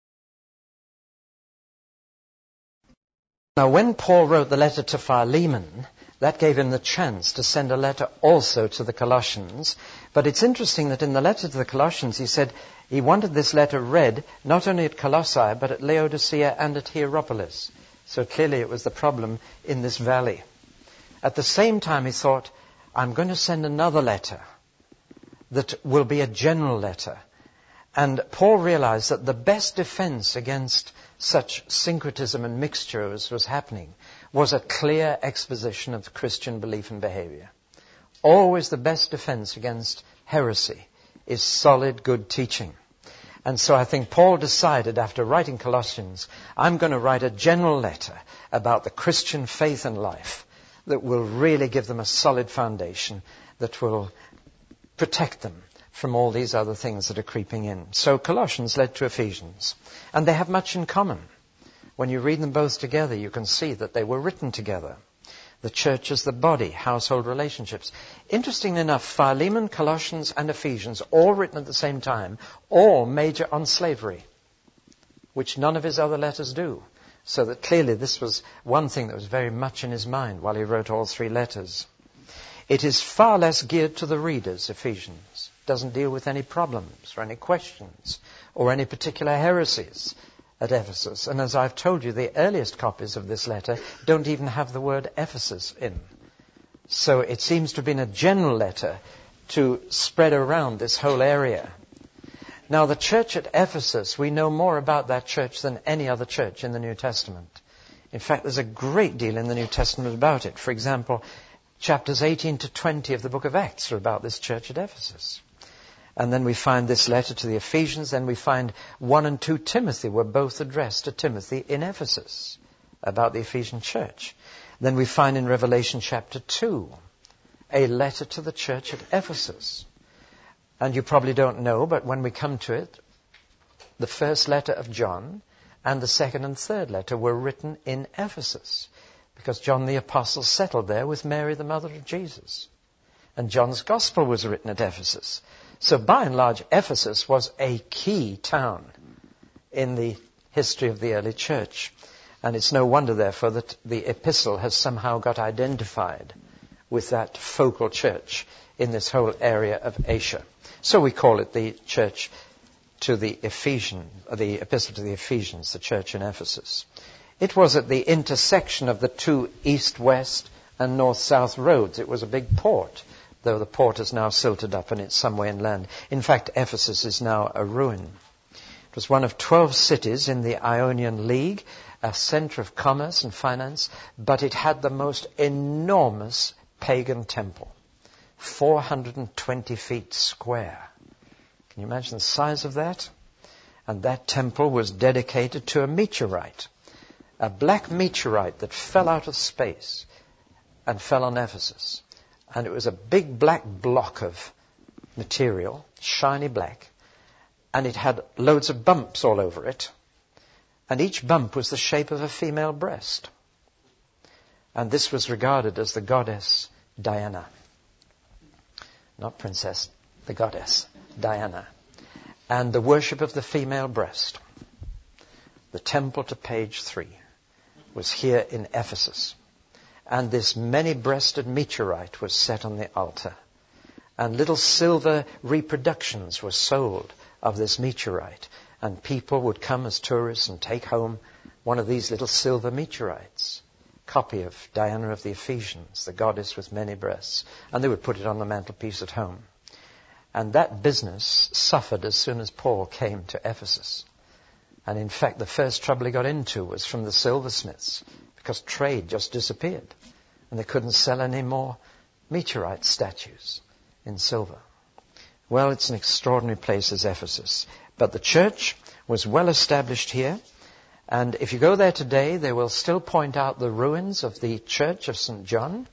Now, when Paul wrote the letter to Philemon, that gave him the chance to send a letter also to the Colossians. But it's interesting that in the letter to the Colossians, he said he wanted this letter read not only at Colossae, but at Laodicea and at Hierapolis. So clearly it was the problem in this valley. At the same time, he thought, I'm going to send another letter that will be a general letter. And Paul realized that the best defense against such syncretism and mixture as was happening was a clear exposition of Christian belief and behavior. Always the best defense against heresy is solid, good teaching. And so I think Paul decided, after writing Colossians, I'm going to write a general letter about the Christian faith and life that will really give them a solid foundation that will protect them from all these other things that are creeping in. So Colossians led to Ephesians. And they have much in common. When you read them both together, you can see that they were written together. The church is the body, household relationships. Interestingly enough, Philemon, Colossians, and Ephesians, all written at the same time, all major on slavery, which none of his other letters do. So that clearly this was one thing that was very much in his mind while he wrote all three letters. It is far less geared to the readers, Ephesians. It doesn't deal with any problems or any questions or any particular heresies at Ephesus. And as I've told you, the earliest copies of this letter don't even have the word Ephesus in. So it seems to have been a general letter to spread around this whole area. Now, the church at Ephesus, we know more about that church than any other church in the New Testament. In fact, there's a great deal in the New Testament about it. For example, chapters eighteen to twenty of the book of Acts are about this church at Ephesus. And then we find this letter to the Ephesians. Then we find one and two Timothy were both addressed to Timothy in Ephesus about the Ephesian church. Then we find in Revelation chapter two a letter to the church at Ephesus. And you probably don't know, but when we come to it, the first letter of John and the second and third letter were written in Ephesus, because John the Apostle settled there with Mary, the mother of Jesus. And John's Gospel was written at Ephesus. So by and large, Ephesus was a key town in the history of the early church. And it's no wonder, therefore, that the epistle has somehow got identified with that focal church in this whole area of Asia. So we call it the church to the Ephesians, the epistle to the Ephesians, the church in Ephesus. It was at the intersection of the two east-west and north-south roads. It was a big port, though the port is now silted up and it's somewhere inland. In fact, Ephesus is now a ruin. It was one of twelve cities in the Ionian League, a center of commerce and finance, but it had the most enormous pagan temple, four hundred twenty feet square. Can you imagine the size of that? And that temple was dedicated to a meteorite, a black meteorite that fell out of space and fell on Ephesus. And it was a big black block of material, shiny black, and it had loads of bumps all over it. And each bump was the shape of a female breast. And this was regarded as the goddess Diana. Not princess, the goddess Diana. And the worship of the female breast. The temple to page three was here in Ephesus. And this many-breasted meteorite was set on the altar. And little silver reproductions were sold of this meteorite. And people would come as tourists and take home one of these little silver meteorites. Copy of Diana of the Ephesians, the goddess with many breasts. And they would put it on the mantelpiece at home. And that business suffered as soon as Paul came to Ephesus. And in fact, the first trouble he got into was from the silversmiths, because trade just disappeared. And they couldn't sell any more meteorite statues in silver. Well, it's an extraordinary place as Ephesus. But the church was well established here. And if you go there today, they will still point out the ruins of the church of Saint John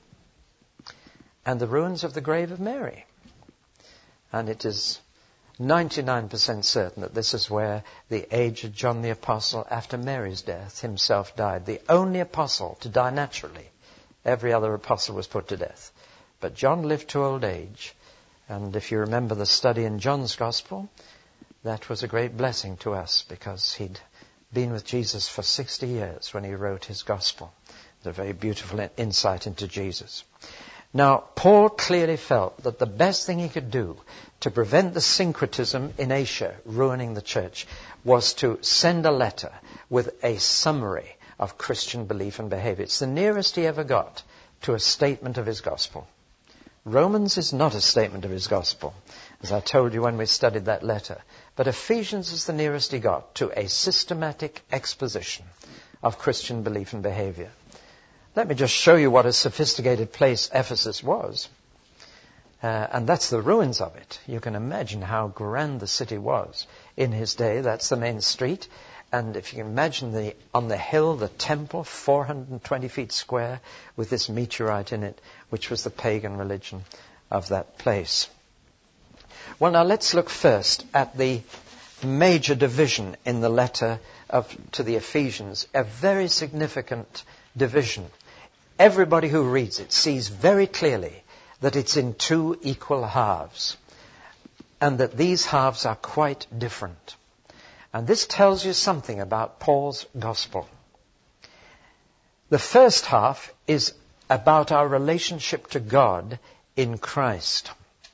and the ruins of the grave of Mary. And it is ninety-nine percent certain that this is where the aged John the Apostle, after Mary's death, himself died. The only apostle to die naturally. Every other apostle was put to death. But John lived to old age. And if you remember the study in John's Gospel, that was a great blessing to us, because he'd been with Jesus for sixty years when he wrote his Gospel. It's a very beautiful insight into Jesus. Now, Paul clearly felt that the best thing he could do to prevent the syncretism in Asia ruining the church was to send a letter with a summary of Christian belief and behavior. It's the nearest he ever got to a statement of his gospel. Romans is not a statement of his gospel, as I told you when we studied that letter. But Ephesians is the nearest he got to a systematic exposition of Christian belief and behavior. Let me just show you what a sophisticated place Ephesus was. Uh, and that's the ruins of it. You can imagine how grand the city was in his day. That's the main street. And if you can imagine the on the hill, the temple, four hundred twenty feet square, with this meteorite in it, which was the pagan religion of that place. Well, now let's look first at the major division in the letter of to the Ephesians, a very significant division. Everybody who reads it sees very clearly that it's in two equal halves, and that these halves are quite different. And this tells you something about Paul's gospel. The first half is about our relationship to God in Christ.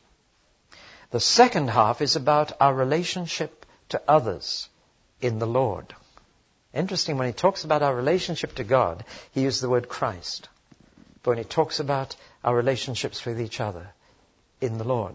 The second half is about our relationship to others in the Lord. Interesting, when he talks about our relationship to God, he uses the word Christ. But when he talks about our relationships with each other, in the Lord.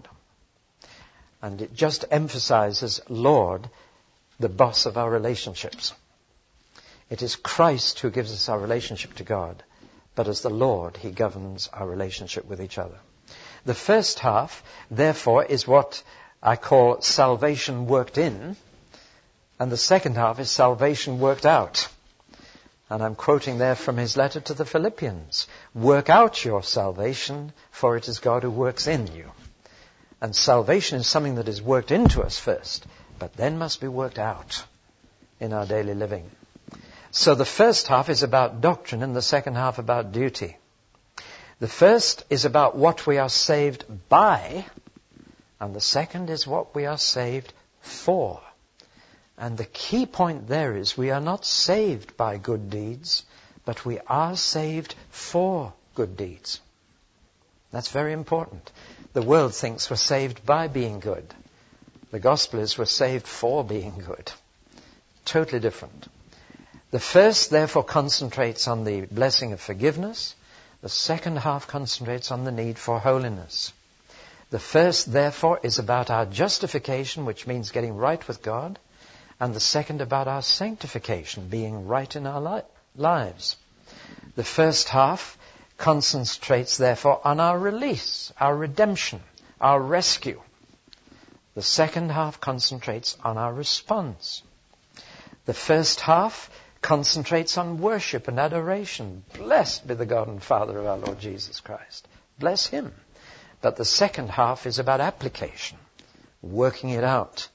And it just emphasizes Lord, the boss of our relationships. It is Christ who gives us our relationship to God, but as the Lord, he governs our relationship with each other. The first half, therefore, is what I call salvation worked in, and the second half is salvation worked out. And I'm quoting there from his letter to the Philippians. Work out your salvation, for it is God who works in you. And salvation is something that is worked into us first, but then must be worked out in our daily living. So the first half is about doctrine and the second half about duty. The first is about what we are saved by, and the second is what we are saved for. And the key point there is we are not saved by good deeds, but we are saved for good deeds. That's very important. The world thinks we're saved by being good. The gospel is we're saved for being good. Totally different. The first, therefore, concentrates on the blessing of forgiveness. The second half concentrates on the need for holiness. The first, therefore, is about our justification, which means getting right with God. And the second about our sanctification, being right in our li- lives. The first half concentrates, therefore, on our release, our redemption, our rescue. The second half concentrates on our response. The first half concentrates on worship and adoration. Blessed be the God and Father of our Lord Jesus Christ. Bless him. But the second half is about application, working it out.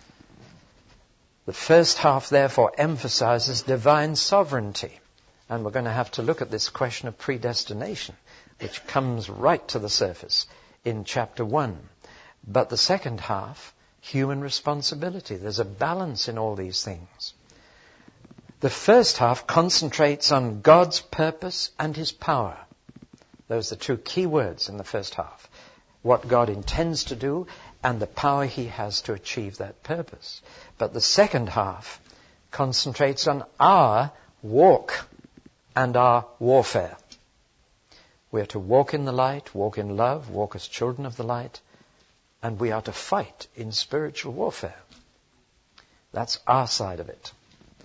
The first half, therefore, emphasizes divine sovereignty. And we're going to have to look at this question of predestination, which comes right to the surface in chapter one. But the second half, human responsibility. There's a balance in all these things. The first half concentrates on God's purpose and his power. Those are the two key words in the first half. What God intends to do and the power he has to achieve that purpose. But the second half concentrates on our walk and our warfare. We are to walk in the light, walk in love, walk as children of the light, and we are to fight in spiritual warfare. That's our side of it.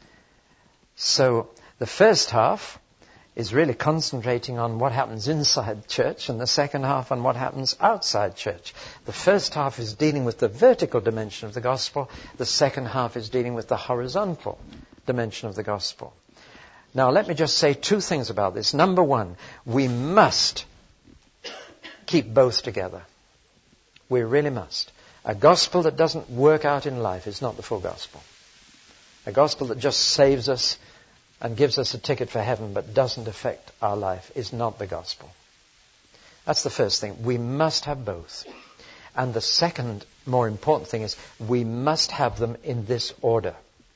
So the first half is really concentrating on what happens inside church, and the second half on what happens outside church. The first half is dealing with the vertical dimension of the gospel. The second half is dealing with the horizontal dimension of the gospel. Now, let me just say two things about this. Number one, we must keep both together. We really must. A gospel that doesn't work out in life is not the full gospel. A gospel that just saves us and gives us a ticket for heaven but doesn't affect our life is not the gospel. That's the first thing. We must have both. And the second more important thing is we must have them in this order.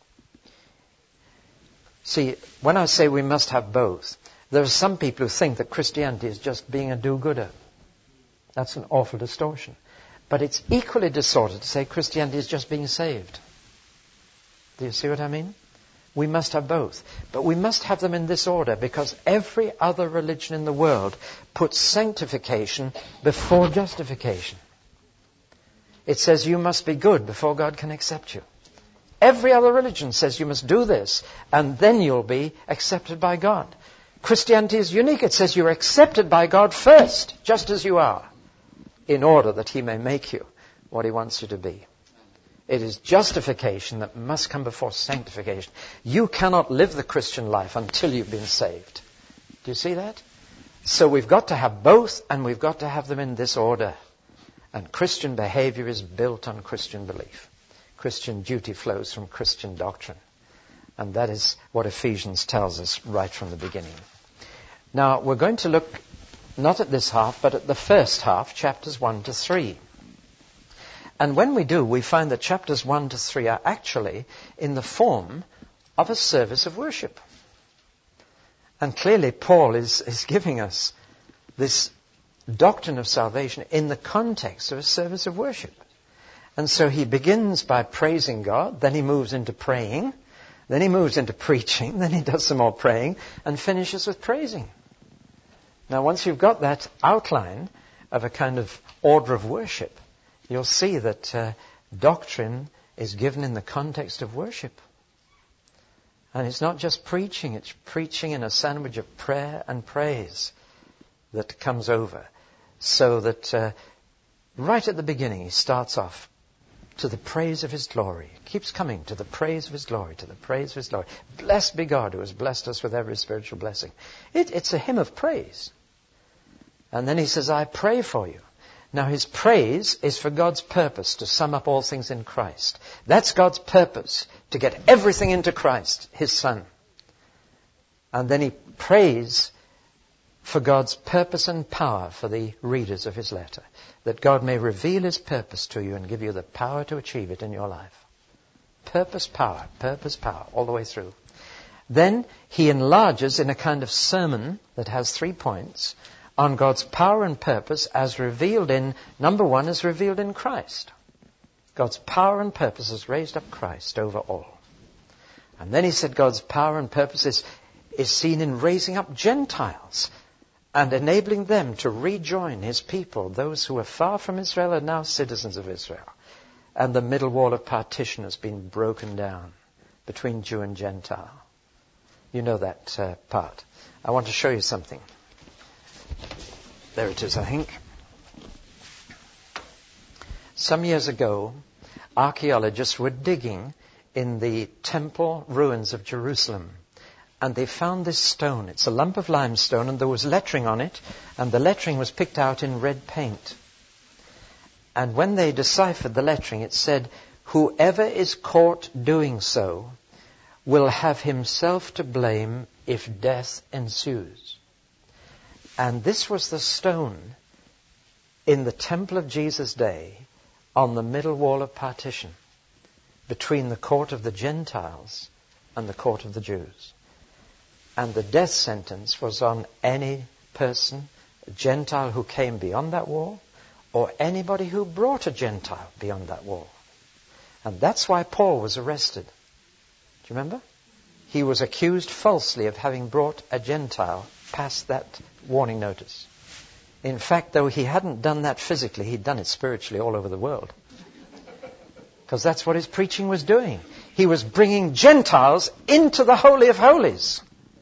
See, when I say we must have both, there are some people who think that Christianity is just being a do-gooder. That's an awful distortion. But it's equally distorted to say Christianity is just being saved. Do you see what I mean? We must have both. But we must have them in this order because every other religion in the world puts sanctification before justification. It says you must be good before God can accept you. Every other religion says you must do this and then you'll be accepted by God. Christianity is unique. It says you're accepted by God first, just as you are, in order that he may make you what he wants you to be. It is justification that must come before sanctification. You cannot live the Christian life until you've been saved. Do you see that? So we've got to have both, and we've got to have them in this order. And Christian behavior is built on Christian belief. Christian duty flows from Christian doctrine. And that is what Ephesians tells us right from the beginning. Now, we're going to look not at this half, but at the first half, chapters one to three. And when we do, we find that chapters one to three are actually in the form of a service of worship. And clearly Paul is, is giving us this doctrine of salvation in the context of a service of worship. And so he begins by praising God, then he moves into praying, then he moves into preaching, then he does some more praying, and finishes with praising. Now, once you've got that outline of a kind of order of worship, you'll see that uh, doctrine is given in the context of worship. And it's not just preaching, it's preaching in a sandwich of prayer and praise that comes over. So that uh, right at the beginning he starts off to the praise of his glory. It keeps coming to the praise of his glory, to the praise of his glory. Blessed be God who has blessed us with every spiritual blessing. It, it's a hymn of praise. And then he says, I pray for you. Now his praise is for God's purpose, to sum up all things in Christ. That's God's purpose, to get everything into Christ, his Son. And then he prays for God's purpose and power for the readers of his letter, that God may reveal his purpose to you and give you the power to achieve it in your life. Purpose, power, purpose, power, all the way through. Then he enlarges in a kind of sermon that has three points on God's power and purpose as revealed in, number one, as revealed in Christ. God's power and purpose has raised up Christ over all. And then he said God's power and purpose is, is seen in raising up Gentiles and enabling them to rejoin his people. Those who are far from Israel are now citizens of Israel. And the middle wall of partition has been broken down between Jew and Gentile. You know that uh, part. I want to show you something. There it is, I think. Some years ago, archaeologists were digging in the temple ruins of Jerusalem. And they found this stone. It's a lump of limestone, and there was lettering on it, and the lettering was picked out in red paint. And when they deciphered the lettering, it said, whoever is caught doing so will have himself to blame if death ensues. And this was the stone in the temple of Jesus' day on the middle wall of partition between the court of the Gentiles and the court of the Jews. And the death sentence was on any person, a Gentile who came beyond that wall, or anybody who brought a Gentile beyond that wall. And that's why Paul was arrested. Do you remember? He was accused falsely of having brought a Gentile past that warning notice. In fact, though he hadn't done that physically, he'd done it spiritually all over the world. Because that's what his preaching was doing. He was bringing Gentiles into the Holy of Holies.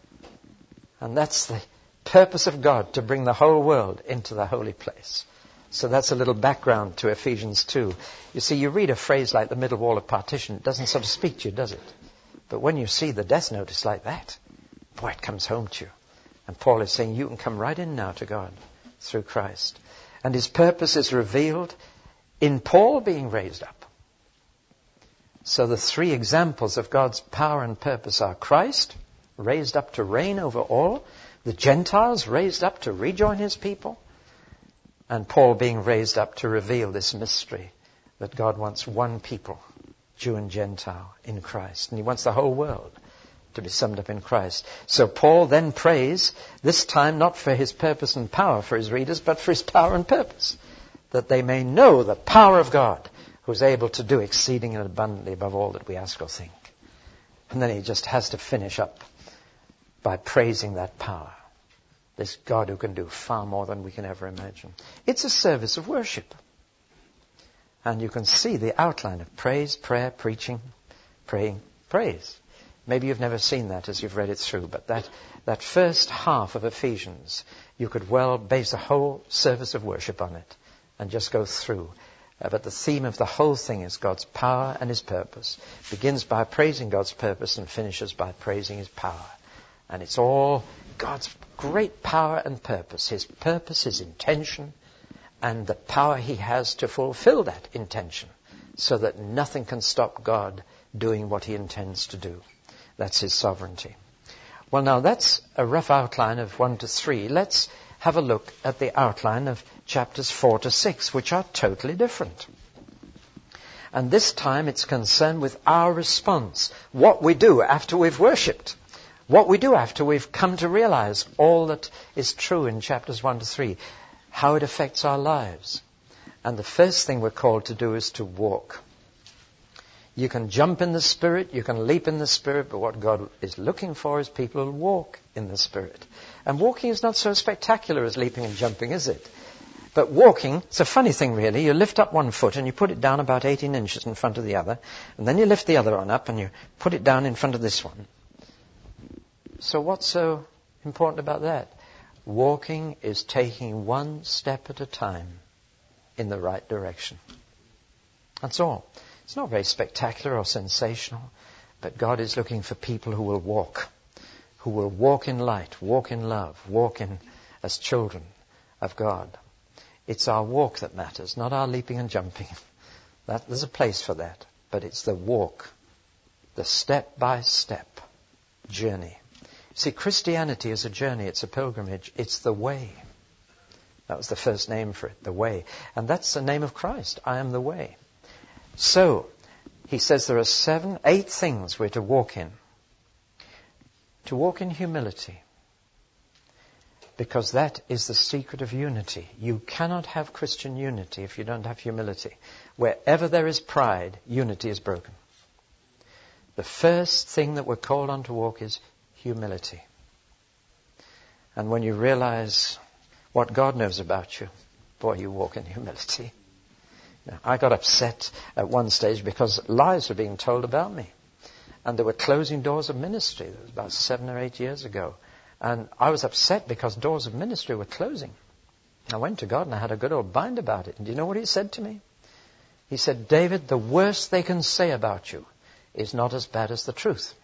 And that's the purpose of God, to bring the whole world into the holy place. So that's a little background to Ephesians two. You see, you read a phrase like the middle wall of partition, it doesn't sort of speak to you, does it? But when you see the death notice like that, boy, it comes home to you. And Paul is saying, you can come right in now to God through Christ. And his purpose is revealed in Paul being raised up. So the three examples of God's power and purpose are Christ, raised up to reign over all, the Gentiles raised up to rejoin his people, and Paul being raised up to reveal this mystery that God wants one people, Jew and Gentile, in Christ. And he wants the whole world to be summed up in Christ. So Paul then prays, this time not for his purpose and power for his readers, but for his power and purpose, that they may know the power of God, who's able to do exceeding and abundantly above all that we ask or think. And then he just has to finish up by praising that power. This God who can do far more than we can ever imagine. It's a service of worship. And you can see the outline of praise, prayer, preaching, praying, praise. Maybe you've never seen that as you've read it through, but that, that first half of Ephesians, you could well base the whole service of worship on it and just go through. Uh, but the theme of the whole thing is God's power and his purpose. Begins by praising God's purpose and finishes by praising his power. And it's all God's great power and purpose. His purpose, his intention, and the power he has to fulfill that intention so that nothing can stop God doing what he intends to do. That's his sovereignty. Well, now that's a rough outline of one to three. Let's have a look at the outline of chapters four to six, which are totally different. And this time it's concerned with our response, what we do after we've worshipped. What we do after we've come to realize all that is true in chapters one to three. how it affects our lives. And the first thing we're called to do is to walk. You can jump in the Spirit, you can leap in the Spirit, but what God is looking for is people who walk in the Spirit. And walking is not so spectacular as leaping and jumping, is it? But walking, it's a funny thing really. You lift up one foot and you put it down about eighteen inches in front of the other, and then you lift the other one up and you put it down in front of this one. So what's so important about that? Walking is taking one step at a time in the right direction. That's all. It's not very spectacular or sensational, but God is looking for people who will walk, who will walk in light, walk in love, walk in as children of God. It's our walk that matters, not our leaping and jumping. That, there's a place for that, but it's the walk, the step-by-step journey. See, Christianity is a journey, it's a pilgrimage, it's the way. That was the first name for it, the way. And that's the name of Christ, I am the way. So, he says there are seven, eight things we're to walk in. To walk in humility. Because that is the secret of unity. You cannot have Christian unity if you don't have humility. Wherever there is pride, unity is broken. The first thing that we're called on to walk is humility. And when you realize what God knows about you, boy, you walk in humility. Now, I got upset at one stage because lies were being told about me. And they were closing doors of ministry. That was about seven or eight years ago. And I was upset because doors of ministry were closing. I went to God and I had a good old bind about it. And do you know what he said to me? He said, David, the worst they can say about you is not as bad as the truth.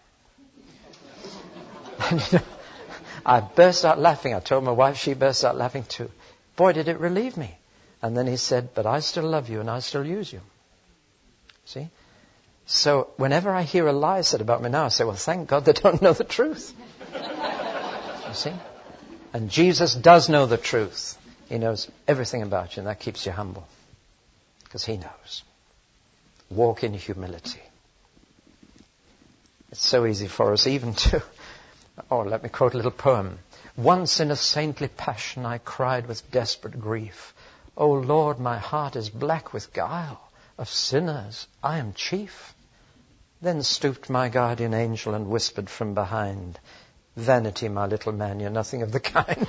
And you know, I burst out laughing. I told my wife, she burst out laughing too. Boy, did it relieve me. And then he said, but I still love you and I still use you. See? So whenever I hear a lie said about me now, I say, well, thank God they don't know the truth. You see? And Jesus does know the truth. He knows everything about you, and that keeps you humble. Because he knows. Walk in humility. It's so easy for us even to... Oh, let me quote a little poem. Once in a saintly passion I cried with desperate grief, O Lord, my heart is black with guile. Of sinners I am chief. Then stooped my guardian angel and whispered from behind, vanity, my little man, you're nothing of the kind.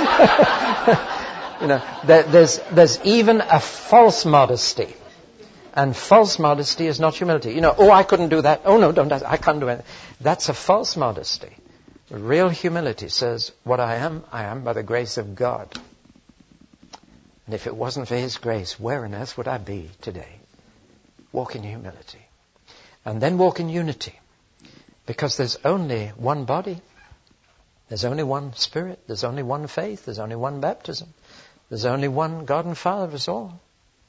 You know, there, there's, there's even a false modesty. And false modesty is not humility. You know, oh, I couldn't do that. Oh, no, don't, I can't do anything. That's a false modesty. Real humility says, what I am, I am by the grace of God. And if it wasn't for his grace, where on earth would I be today? Walk in humility. And then walk in unity. Because there's only one body. There's only one Spirit. There's only one faith. There's only one baptism. There's only one God and Father of us all.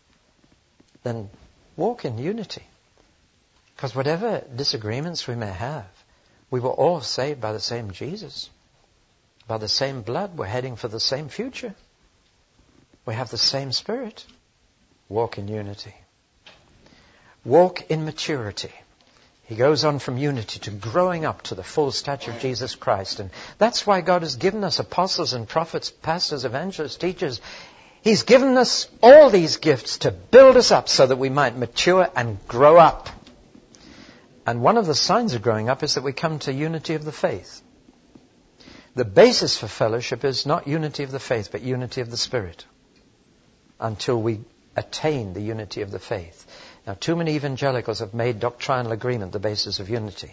Then walk in unity. Because whatever disagreements we may have, we were all saved by the same Jesus. By the same blood. We're heading for the same future. We have the same Spirit. Walk in unity. Walk in maturity. He goes on from unity to growing up to the full stature of Jesus Christ. And that's why God has given us apostles and prophets, pastors, evangelists, teachers. He's given us all these gifts to build us up so that we might mature and grow up. And one of the signs of growing up is that we come to unity of the faith. The basis for fellowship is not unity of the faith, but unity of the Spirit. Until we attain the unity of the faith. Now, too many evangelicals have made doctrinal agreement the basis of unity.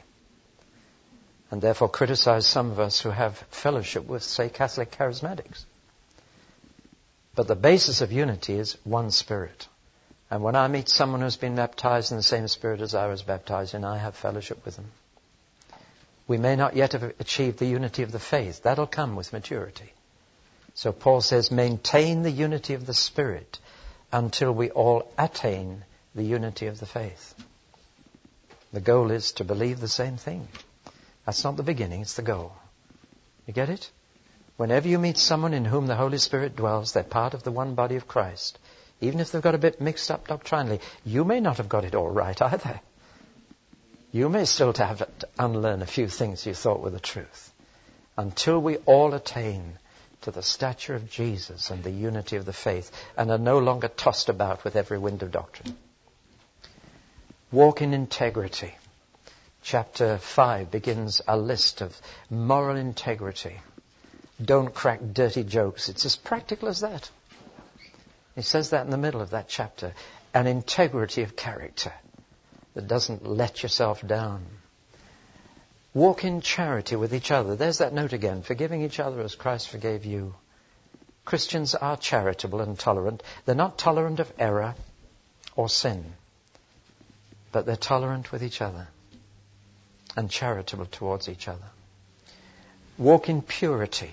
And therefore criticize some of us who have fellowship with, say, Catholic charismatics. But the basis of unity is one Spirit. And when I meet someone who's been baptized in the same Spirit as I was baptized in, I have fellowship with them. We may not yet have achieved the unity of the faith. That'll come with maturity. So Paul says, maintain the unity of the Spirit until we all attain the unity of the faith. The goal is to believe the same thing. That's not the beginning, it's the goal. You get it? Whenever you meet someone in whom the Holy Spirit dwells, they're part of the one body of Christ. Even if they've got a bit mixed up doctrinally, you may not have got it all right either. You may still have to unlearn a few things you thought were the truth. Until we all attain to the stature of Jesus and the unity of the faith, and are no longer tossed about with every wind of doctrine. Walk in integrity. Chapter five begins a list of moral integrity. Don't crack dirty jokes. It's as practical as that. He says that in the middle of that chapter. An integrity of character that doesn't let yourself down. Walk in charity with each other. There's that note again. Forgiving each other as Christ forgave you. Christians are charitable and tolerant. They're not tolerant of error or sin, but they're tolerant with each other and charitable towards each other. Walk in purity.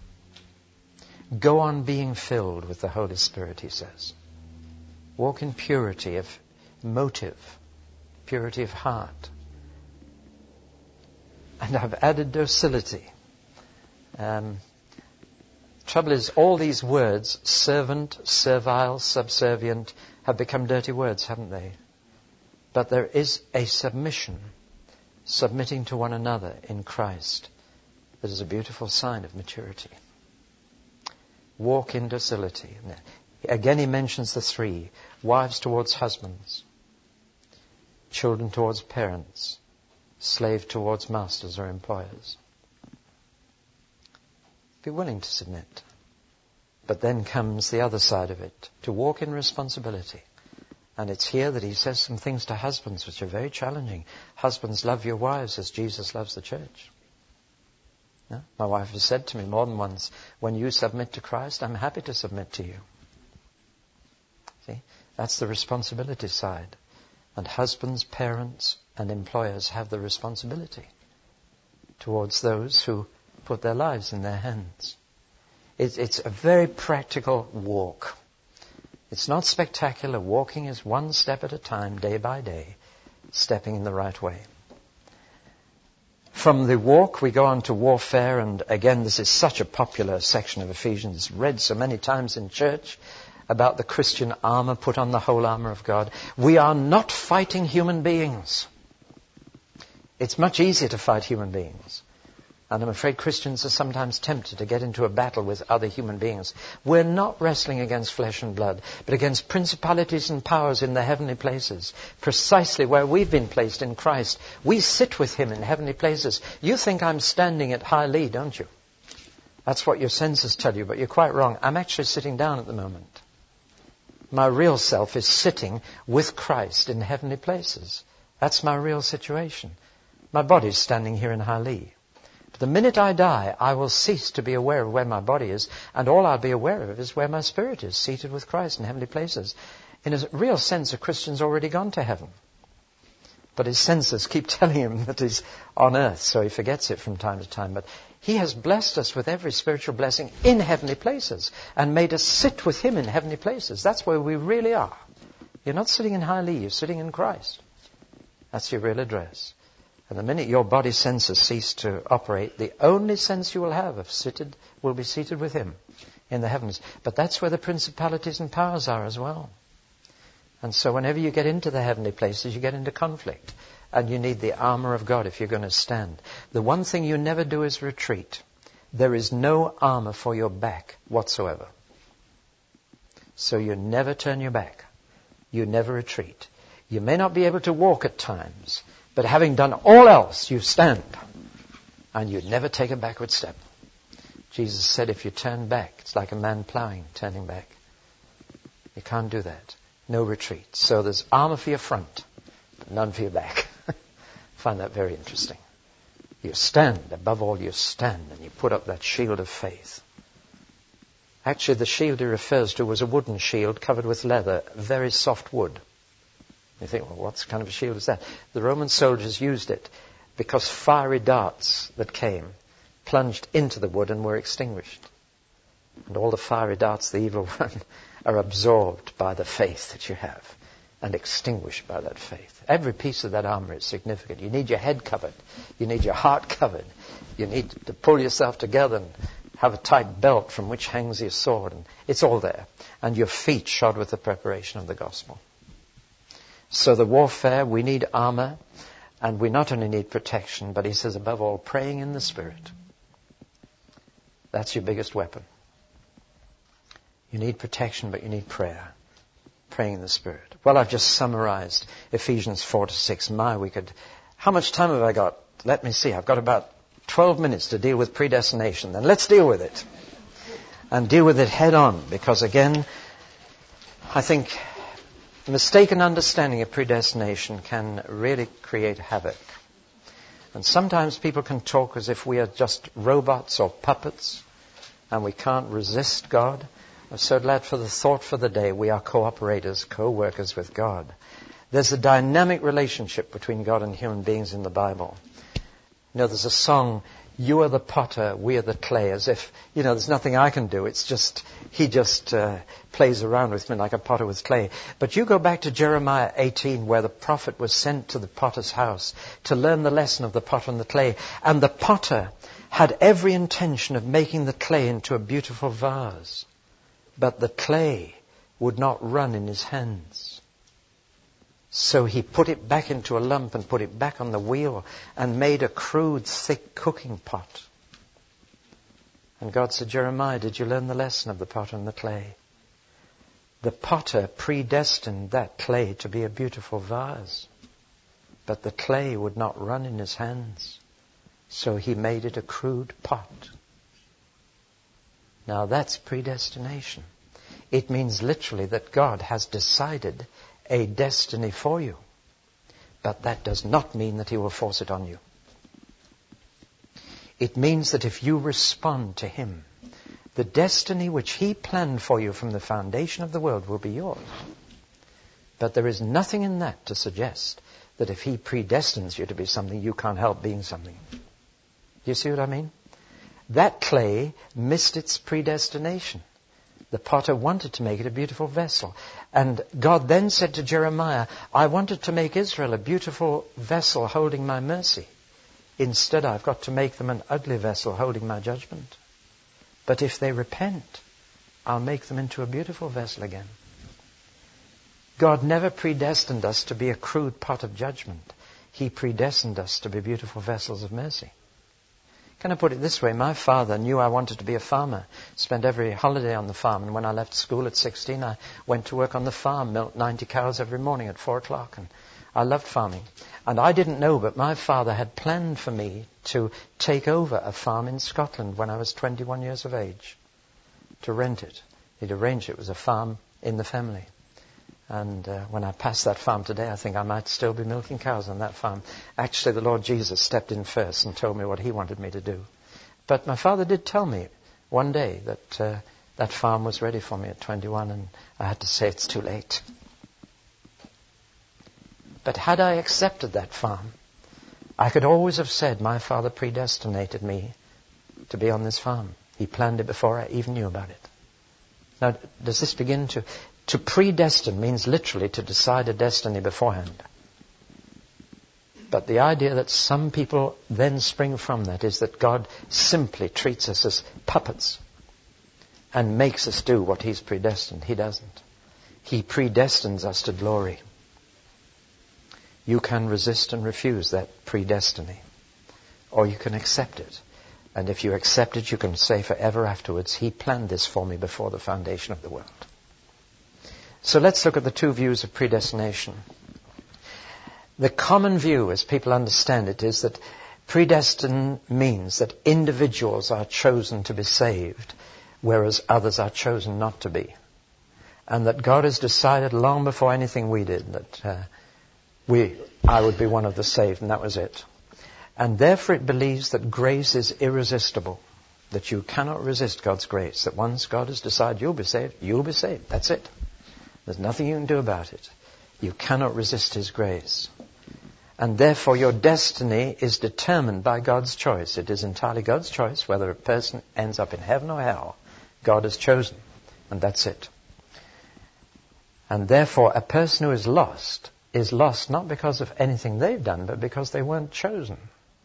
Go on being filled with the Holy Spirit, he says. Walk in purity of motive, purity of heart. And I've added docility. Um, trouble is, all these words, servant, servile, subservient, have become dirty words, haven't they? But there is a submission, submitting to one another in Christ, that is a beautiful sign of maturity. Walk in docility. Again he mentions the three. Wives towards husbands. Children towards parents. Slave towards masters or employers. Be willing to submit. But then comes the other side of it. To walk in responsibility. And it's here that he says some things to husbands which are very challenging. Husbands, love your wives as Jesus loves the church. Yeah? My wife has said to me more than once, when you submit to Christ, I'm happy to submit to you. See? That's the responsibility side. And husbands, parents, and employers have the responsibility towards those who put their lives in their hands. It's, it's a very practical walk. It's not spectacular. Walking is one step at a time, day by day, stepping in the right way. From the walk, we go on to warfare, and again, this is such a popular section of Ephesians, read so many times in church, about the Christian armor, put on the whole armor of God. We are not fighting human beings. It's much easier to fight human beings. And I'm afraid Christians are sometimes tempted to get into a battle with other human beings. We're not wrestling against flesh and blood, but against principalities and powers in the heavenly places, precisely where we've been placed in Christ. We sit with him in heavenly places. You think I'm standing at High Lee, don't you? That's what your senses tell you, but you're quite wrong. I'm actually sitting down at the moment. My real self is sitting with Christ in heavenly places. That's my real situation. My body's standing here in High Lee. But the minute I die, I will cease to be aware of where my body is, and all I'll be aware of is where my spirit is, seated with Christ in heavenly places. In a real sense, a Christian's already gone to heaven. But his senses keep telling him that he's on earth, so he forgets it from time to time. But he has blessed us with every spiritual blessing in heavenly places, and made us sit with him in heavenly places. That's where we really are. You're not sitting in High Lee, you're sitting in Christ. That's your real address. And the minute your body senses cease to operate, the only sense you will have of seated will be seated with him in the heavens. But that's where the principalities and powers are as well. And so whenever you get into the heavenly places, you get into conflict. And you need the armor of God if you're going to stand. The one thing you never do is retreat. There is no armor for your back whatsoever. So you never turn your back. You never retreat. You may not be able to walk at times, but having done all else, you stand. And you never take a backward step. Jesus said if you turn back, it's like a man plowing, turning back. You can't do that. No retreat. So there's armor for your front, but none for your back. I find that very interesting. You stand, above all you stand, and you put up that shield of faith. Actually, the shield he refers to was a wooden shield covered with leather, very soft wood. You think, well, what kind of a shield is that? The Roman soldiers used it because fiery darts that came plunged into the wood and were extinguished. And all the fiery darts, the evil one, are absorbed by the faith that you have and extinguished by that faith. Every piece of that armor is significant. You need your head covered. You need your heart covered. You need to pull yourself together and have a tight belt from which hangs your sword. And it's all there. And your feet shod with the preparation of the gospel. So the warfare, we need armor, and we not only need protection, but he says above all, praying in the Spirit. That's your biggest weapon. You need protection, but you need prayer. Praying in the Spirit. Well, I've just summarized Ephesians four to six. My, we could... How much time have I got? Let me see. I've got about twelve minutes to deal with predestination. Then let's deal with it. And deal with it head on. Because again, I think mistaken understanding of predestination can really create havoc. And sometimes people can talk as if we are just robots or puppets and we can't resist God. I'm so glad for the thought for the day. We are cooperators, co-workers with God. There's a dynamic relationship between God and human beings in the Bible. You know, there's a song, you are the potter, we are the clay, as if, you know, there's nothing I can do. It's just, he just uh, plays around with me like a potter with clay. But you go back to Jeremiah eighteen, where the prophet was sent to the potter's house to learn the lesson of the potter and the clay. And the potter had every intention of making the clay into a beautiful vase. But the clay would not run in his hands. So he put it back into a lump and put it back on the wheel and made a crude, thick cooking pot. And God said, Jeremiah, did you learn the lesson of the potter and the clay? The potter predestined that clay to be a beautiful vase. But the clay would not run in his hands. So he made it a crude pot. Now that's predestination. It means literally that God has decided a destiny for you. But that does not mean that he will force it on you. It means that if you respond to him, the destiny which he planned for you from the foundation of the world will be yours. But there is nothing in that to suggest that if he predestines you to be something, you can't help being something. Do you see what I mean? That clay missed its predestination. The potter wanted to make it a beautiful vessel. And God then said to Jeremiah, I wanted to make Israel a beautiful vessel holding my mercy. Instead, I've got to make them an ugly vessel holding my judgment. But if they repent, I'll make them into a beautiful vessel again. God never predestined us to be a crude pot of judgment. He predestined us to be beautiful vessels of mercy. Can I put it this way? My father knew I wanted to be a farmer. Spent every holiday on the farm. And when I left school at sixteen, I went to work on the farm, milked ninety cows every morning at four o'clock. And I loved farming. And I didn't know, but my father had planned for me to take over a farm in Scotland when I was twenty-one years of age, to rent it. He'd arranged it was a farm in the family. And uh, when I pass that farm today, I think I might still be milking cows on that farm. Actually, the Lord Jesus stepped in first and told me what he wanted me to do. But my father did tell me one day that uh, that farm was ready for me at twenty-one, and I had to say it's too late. But had I accepted that farm, I could always have said my father predestinated me to be on this farm. He planned it before I even knew about it. Now, does this begin to... To predestine means literally to decide a destiny beforehand. But the idea that some people then spring from that is that God simply treats us as puppets and makes us do what he's predestined. He doesn't. He predestines us to glory. You can resist and refuse that predestiny, or you can accept it. And if you accept it, you can say forever afterwards, he planned this for me before the foundation of the world. So let's look at the two views of predestination. The common view, as people understand it, is that predestined means that individuals are chosen to be saved, whereas others are chosen not to be. And that God has decided long before anything we did that uh, we, I would be one of the saved, and that was it. And therefore it believes that grace is irresistible, that you cannot resist God's grace, that once God has decided you'll be saved, you'll be saved. That's it. There's nothing you can do about it. You cannot resist his grace. And therefore your destiny is determined by God's choice. It is entirely God's choice whether a person ends up in heaven or hell. God has chosen. And that's it. And therefore a person who is lost is lost not because of anything they've done, but because they weren't chosen.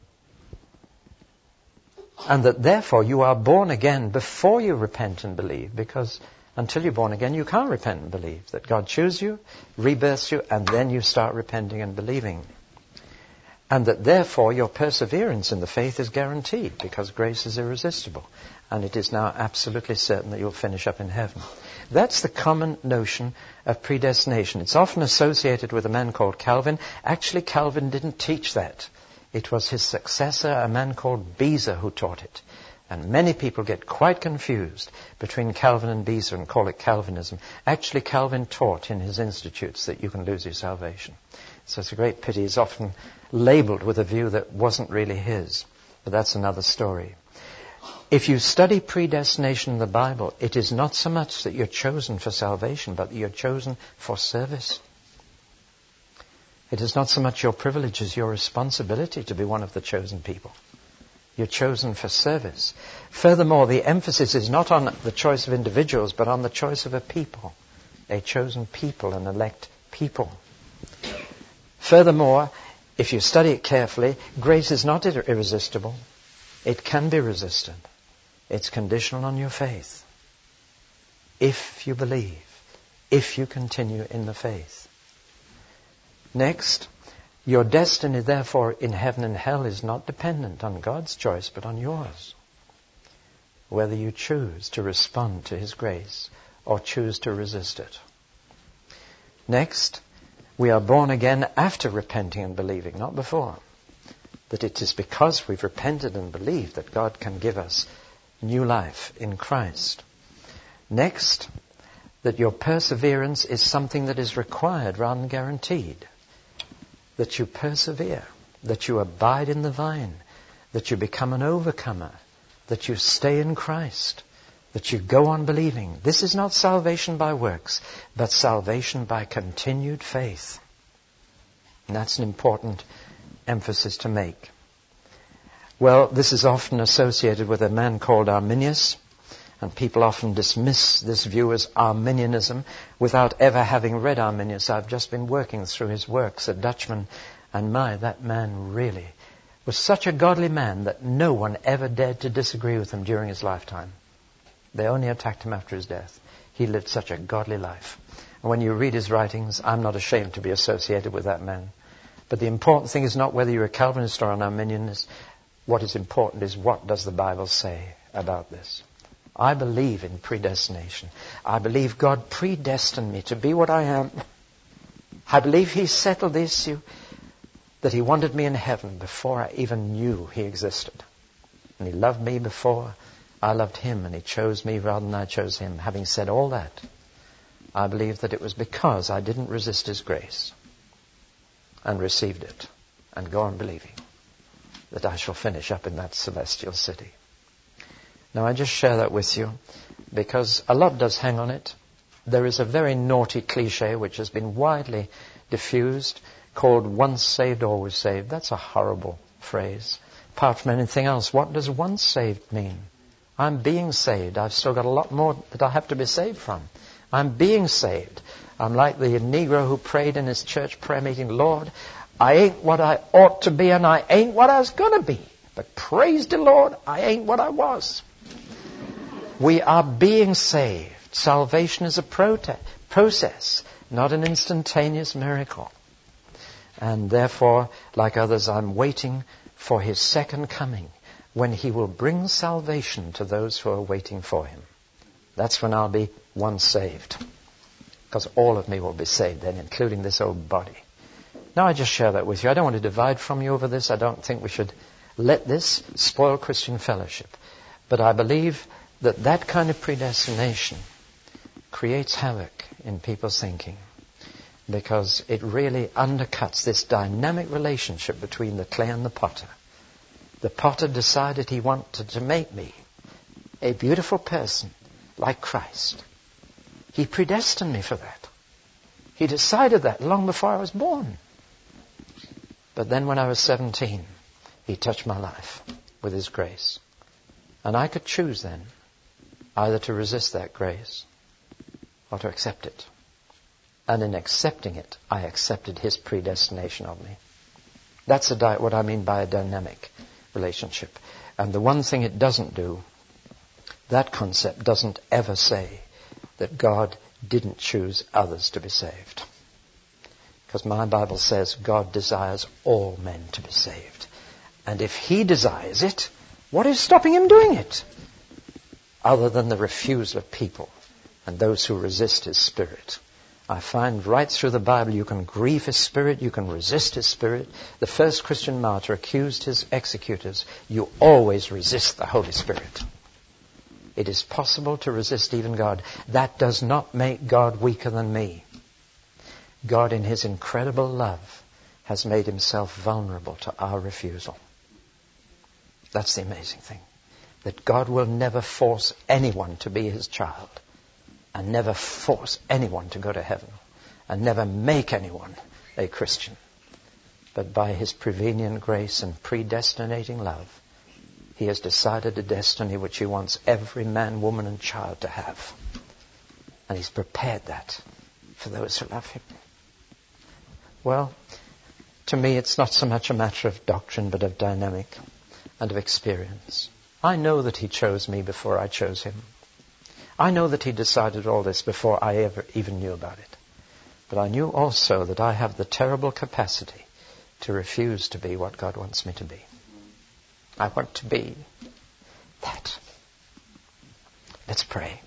And that therefore you are born again before you repent and believe, because until you're born again, you can't repent and believe. That God chooses you, rebirths you, and then you start repenting and believing. And that therefore your perseverance in the faith is guaranteed, because grace is irresistible. and it is now absolutely certain that you'll finish up in heaven. That's the common notion of predestination. It's often associated with a man called Calvin. Actually, Calvin didn't teach that. It was his successor, a man called Beza, who taught it. And many people get quite confused between Calvin and Beza and call it Calvinism. Actually, Calvin taught in his institutes that you can lose your salvation. So it's a great pity. He's often labeled with a view that wasn't really his. But that's another story. If you study predestination in the Bible, it is not so much that you're chosen for salvation, but that you're chosen for service. It is not so much your privilege as your responsibility to be one of the chosen people. You're chosen for service. Furthermore, the emphasis is not on the choice of individuals, but on the choice of a people. A chosen people, an elect people. Furthermore, if you study it carefully, grace is not irresistible. It can be resisted. It's conditional on your faith. If you believe, if you continue in the faith. Next, your destiny, therefore, in heaven and hell is not dependent on God's choice, but on yours. Whether you choose to respond to His grace or choose to resist it. Next, we are born again after repenting and believing, not before. That it is because we've repented and believed that God can give us new life in Christ. Next, that your perseverance is something that is required rather than guaranteed. That you persevere, that you abide in the vine, that you become an overcomer, that you stay in Christ, that you go on believing. This is not salvation by works, but salvation by continued faith. And that's an important emphasis to make. Well, this is often associated with a man called Arminius, and people often dismiss this view as Arminianism without ever having read Arminius. I've just been working through his works, a Dutchman, and my, that man really was such a godly man that no one ever dared to disagree with him during his lifetime. They only attacked him after his death. He lived such a godly life. And when you read his writings, I'm not ashamed to be associated with that man. But the important thing is not whether you're a Calvinist or an Arminianist. What is important is what does the Bible say about this. I believe in predestination. I believe God predestined me to be what I am. I believe He settled the issue that He wanted me in heaven before I even knew He existed. And He loved me before I loved Him, and He chose me rather than I chose Him. Having said all that, I believe that it was because I didn't resist His grace and received it and go on believing that I shall finish up in that celestial city. Now, I just share that with you because a lot does hang on it. There is a very naughty cliche which has been widely diffused called once saved, always saved. That's a horrible phrase. Apart from anything else, what does once saved mean? I'm being saved. I've still got a lot more that I have to be saved from. I'm being saved. I'm like the Negro who prayed in his church prayer meeting, Lord, I ain't what I ought to be and I ain't what I was going to be. But praise the Lord, I ain't what I was. We are being saved. Salvation is a prote- process, not an instantaneous miracle. And therefore, like others, I'm waiting for His second coming, when He will bring salvation to those who are waiting for Him. That's when I'll be once saved. Because all of me will be saved then, including this old body. Now I just share that with you. I don't want to divide from you over this. I don't think we should let this spoil Christian fellowship. But I believe that that kind of predestination creates havoc in people's thinking, because it really undercuts this dynamic relationship between the clay and the potter. The potter decided he wanted to make me a beautiful person like Christ. He predestined me for that. He decided that long before I was born. But then when I was seventeen, He touched my life with His grace. And I could choose then either to resist that grace or to accept it. And in accepting it, I accepted His predestination of me. That's a di- what I mean by a dynamic relationship. And the one thing it doesn't do, that concept doesn't ever say that God didn't choose others to be saved. Because my Bible says God desires all men to be saved. And if He desires it, what is stopping Him doing it? other than the refusal of people and those who resist his Spirit. I find right through the Bible you can grieve his Spirit, you can resist his Spirit. The first Christian martyr accused his executors, you always resist the Holy Spirit. It is possible to resist even God. That does not make God weaker than me. God, in his incredible love, has made himself vulnerable to our refusal. That's the amazing thing. That God will never force anyone to be his child, and never force anyone to go to heaven, and never make anyone a Christian. But by his prevenient grace and predestinating love, he has decided a destiny which he wants every man, woman, and child to have. And he's prepared that for those who love him. Well, to me it's not so much a matter of doctrine, but of dynamic and of experience. I know that he chose me before I chose him. I know that he decided all this before I ever even knew about it. But I knew also that I have the terrible capacity to refuse to be what God wants me to be. I want to be that. Let's pray.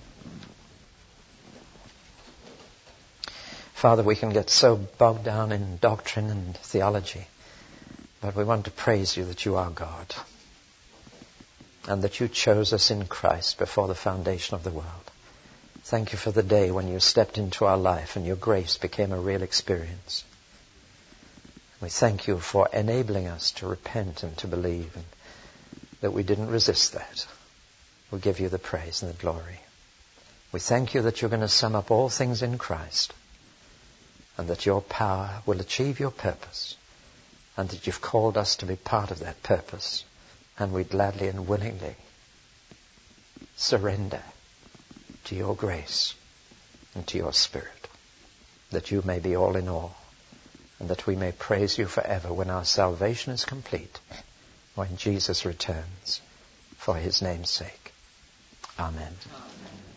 Father, we can get so bogged down in doctrine and theology, but we want to praise you that you are God, and that you chose us in Christ before the foundation of the world. Thank you for the day when you stepped into our life and your grace became a real experience. We thank you for enabling us to repent and to believe, and that we didn't resist that. We give you the praise and the glory. We thank you that you're going to sum up all things in Christ, and that your power will achieve your purpose, and that you've called us to be part of that purpose. And we gladly and willingly surrender to your grace and to your Spirit, that you may be all in all, and that we may praise you forever when our salvation is complete, when Jesus returns for his name's sake. Amen. Amen.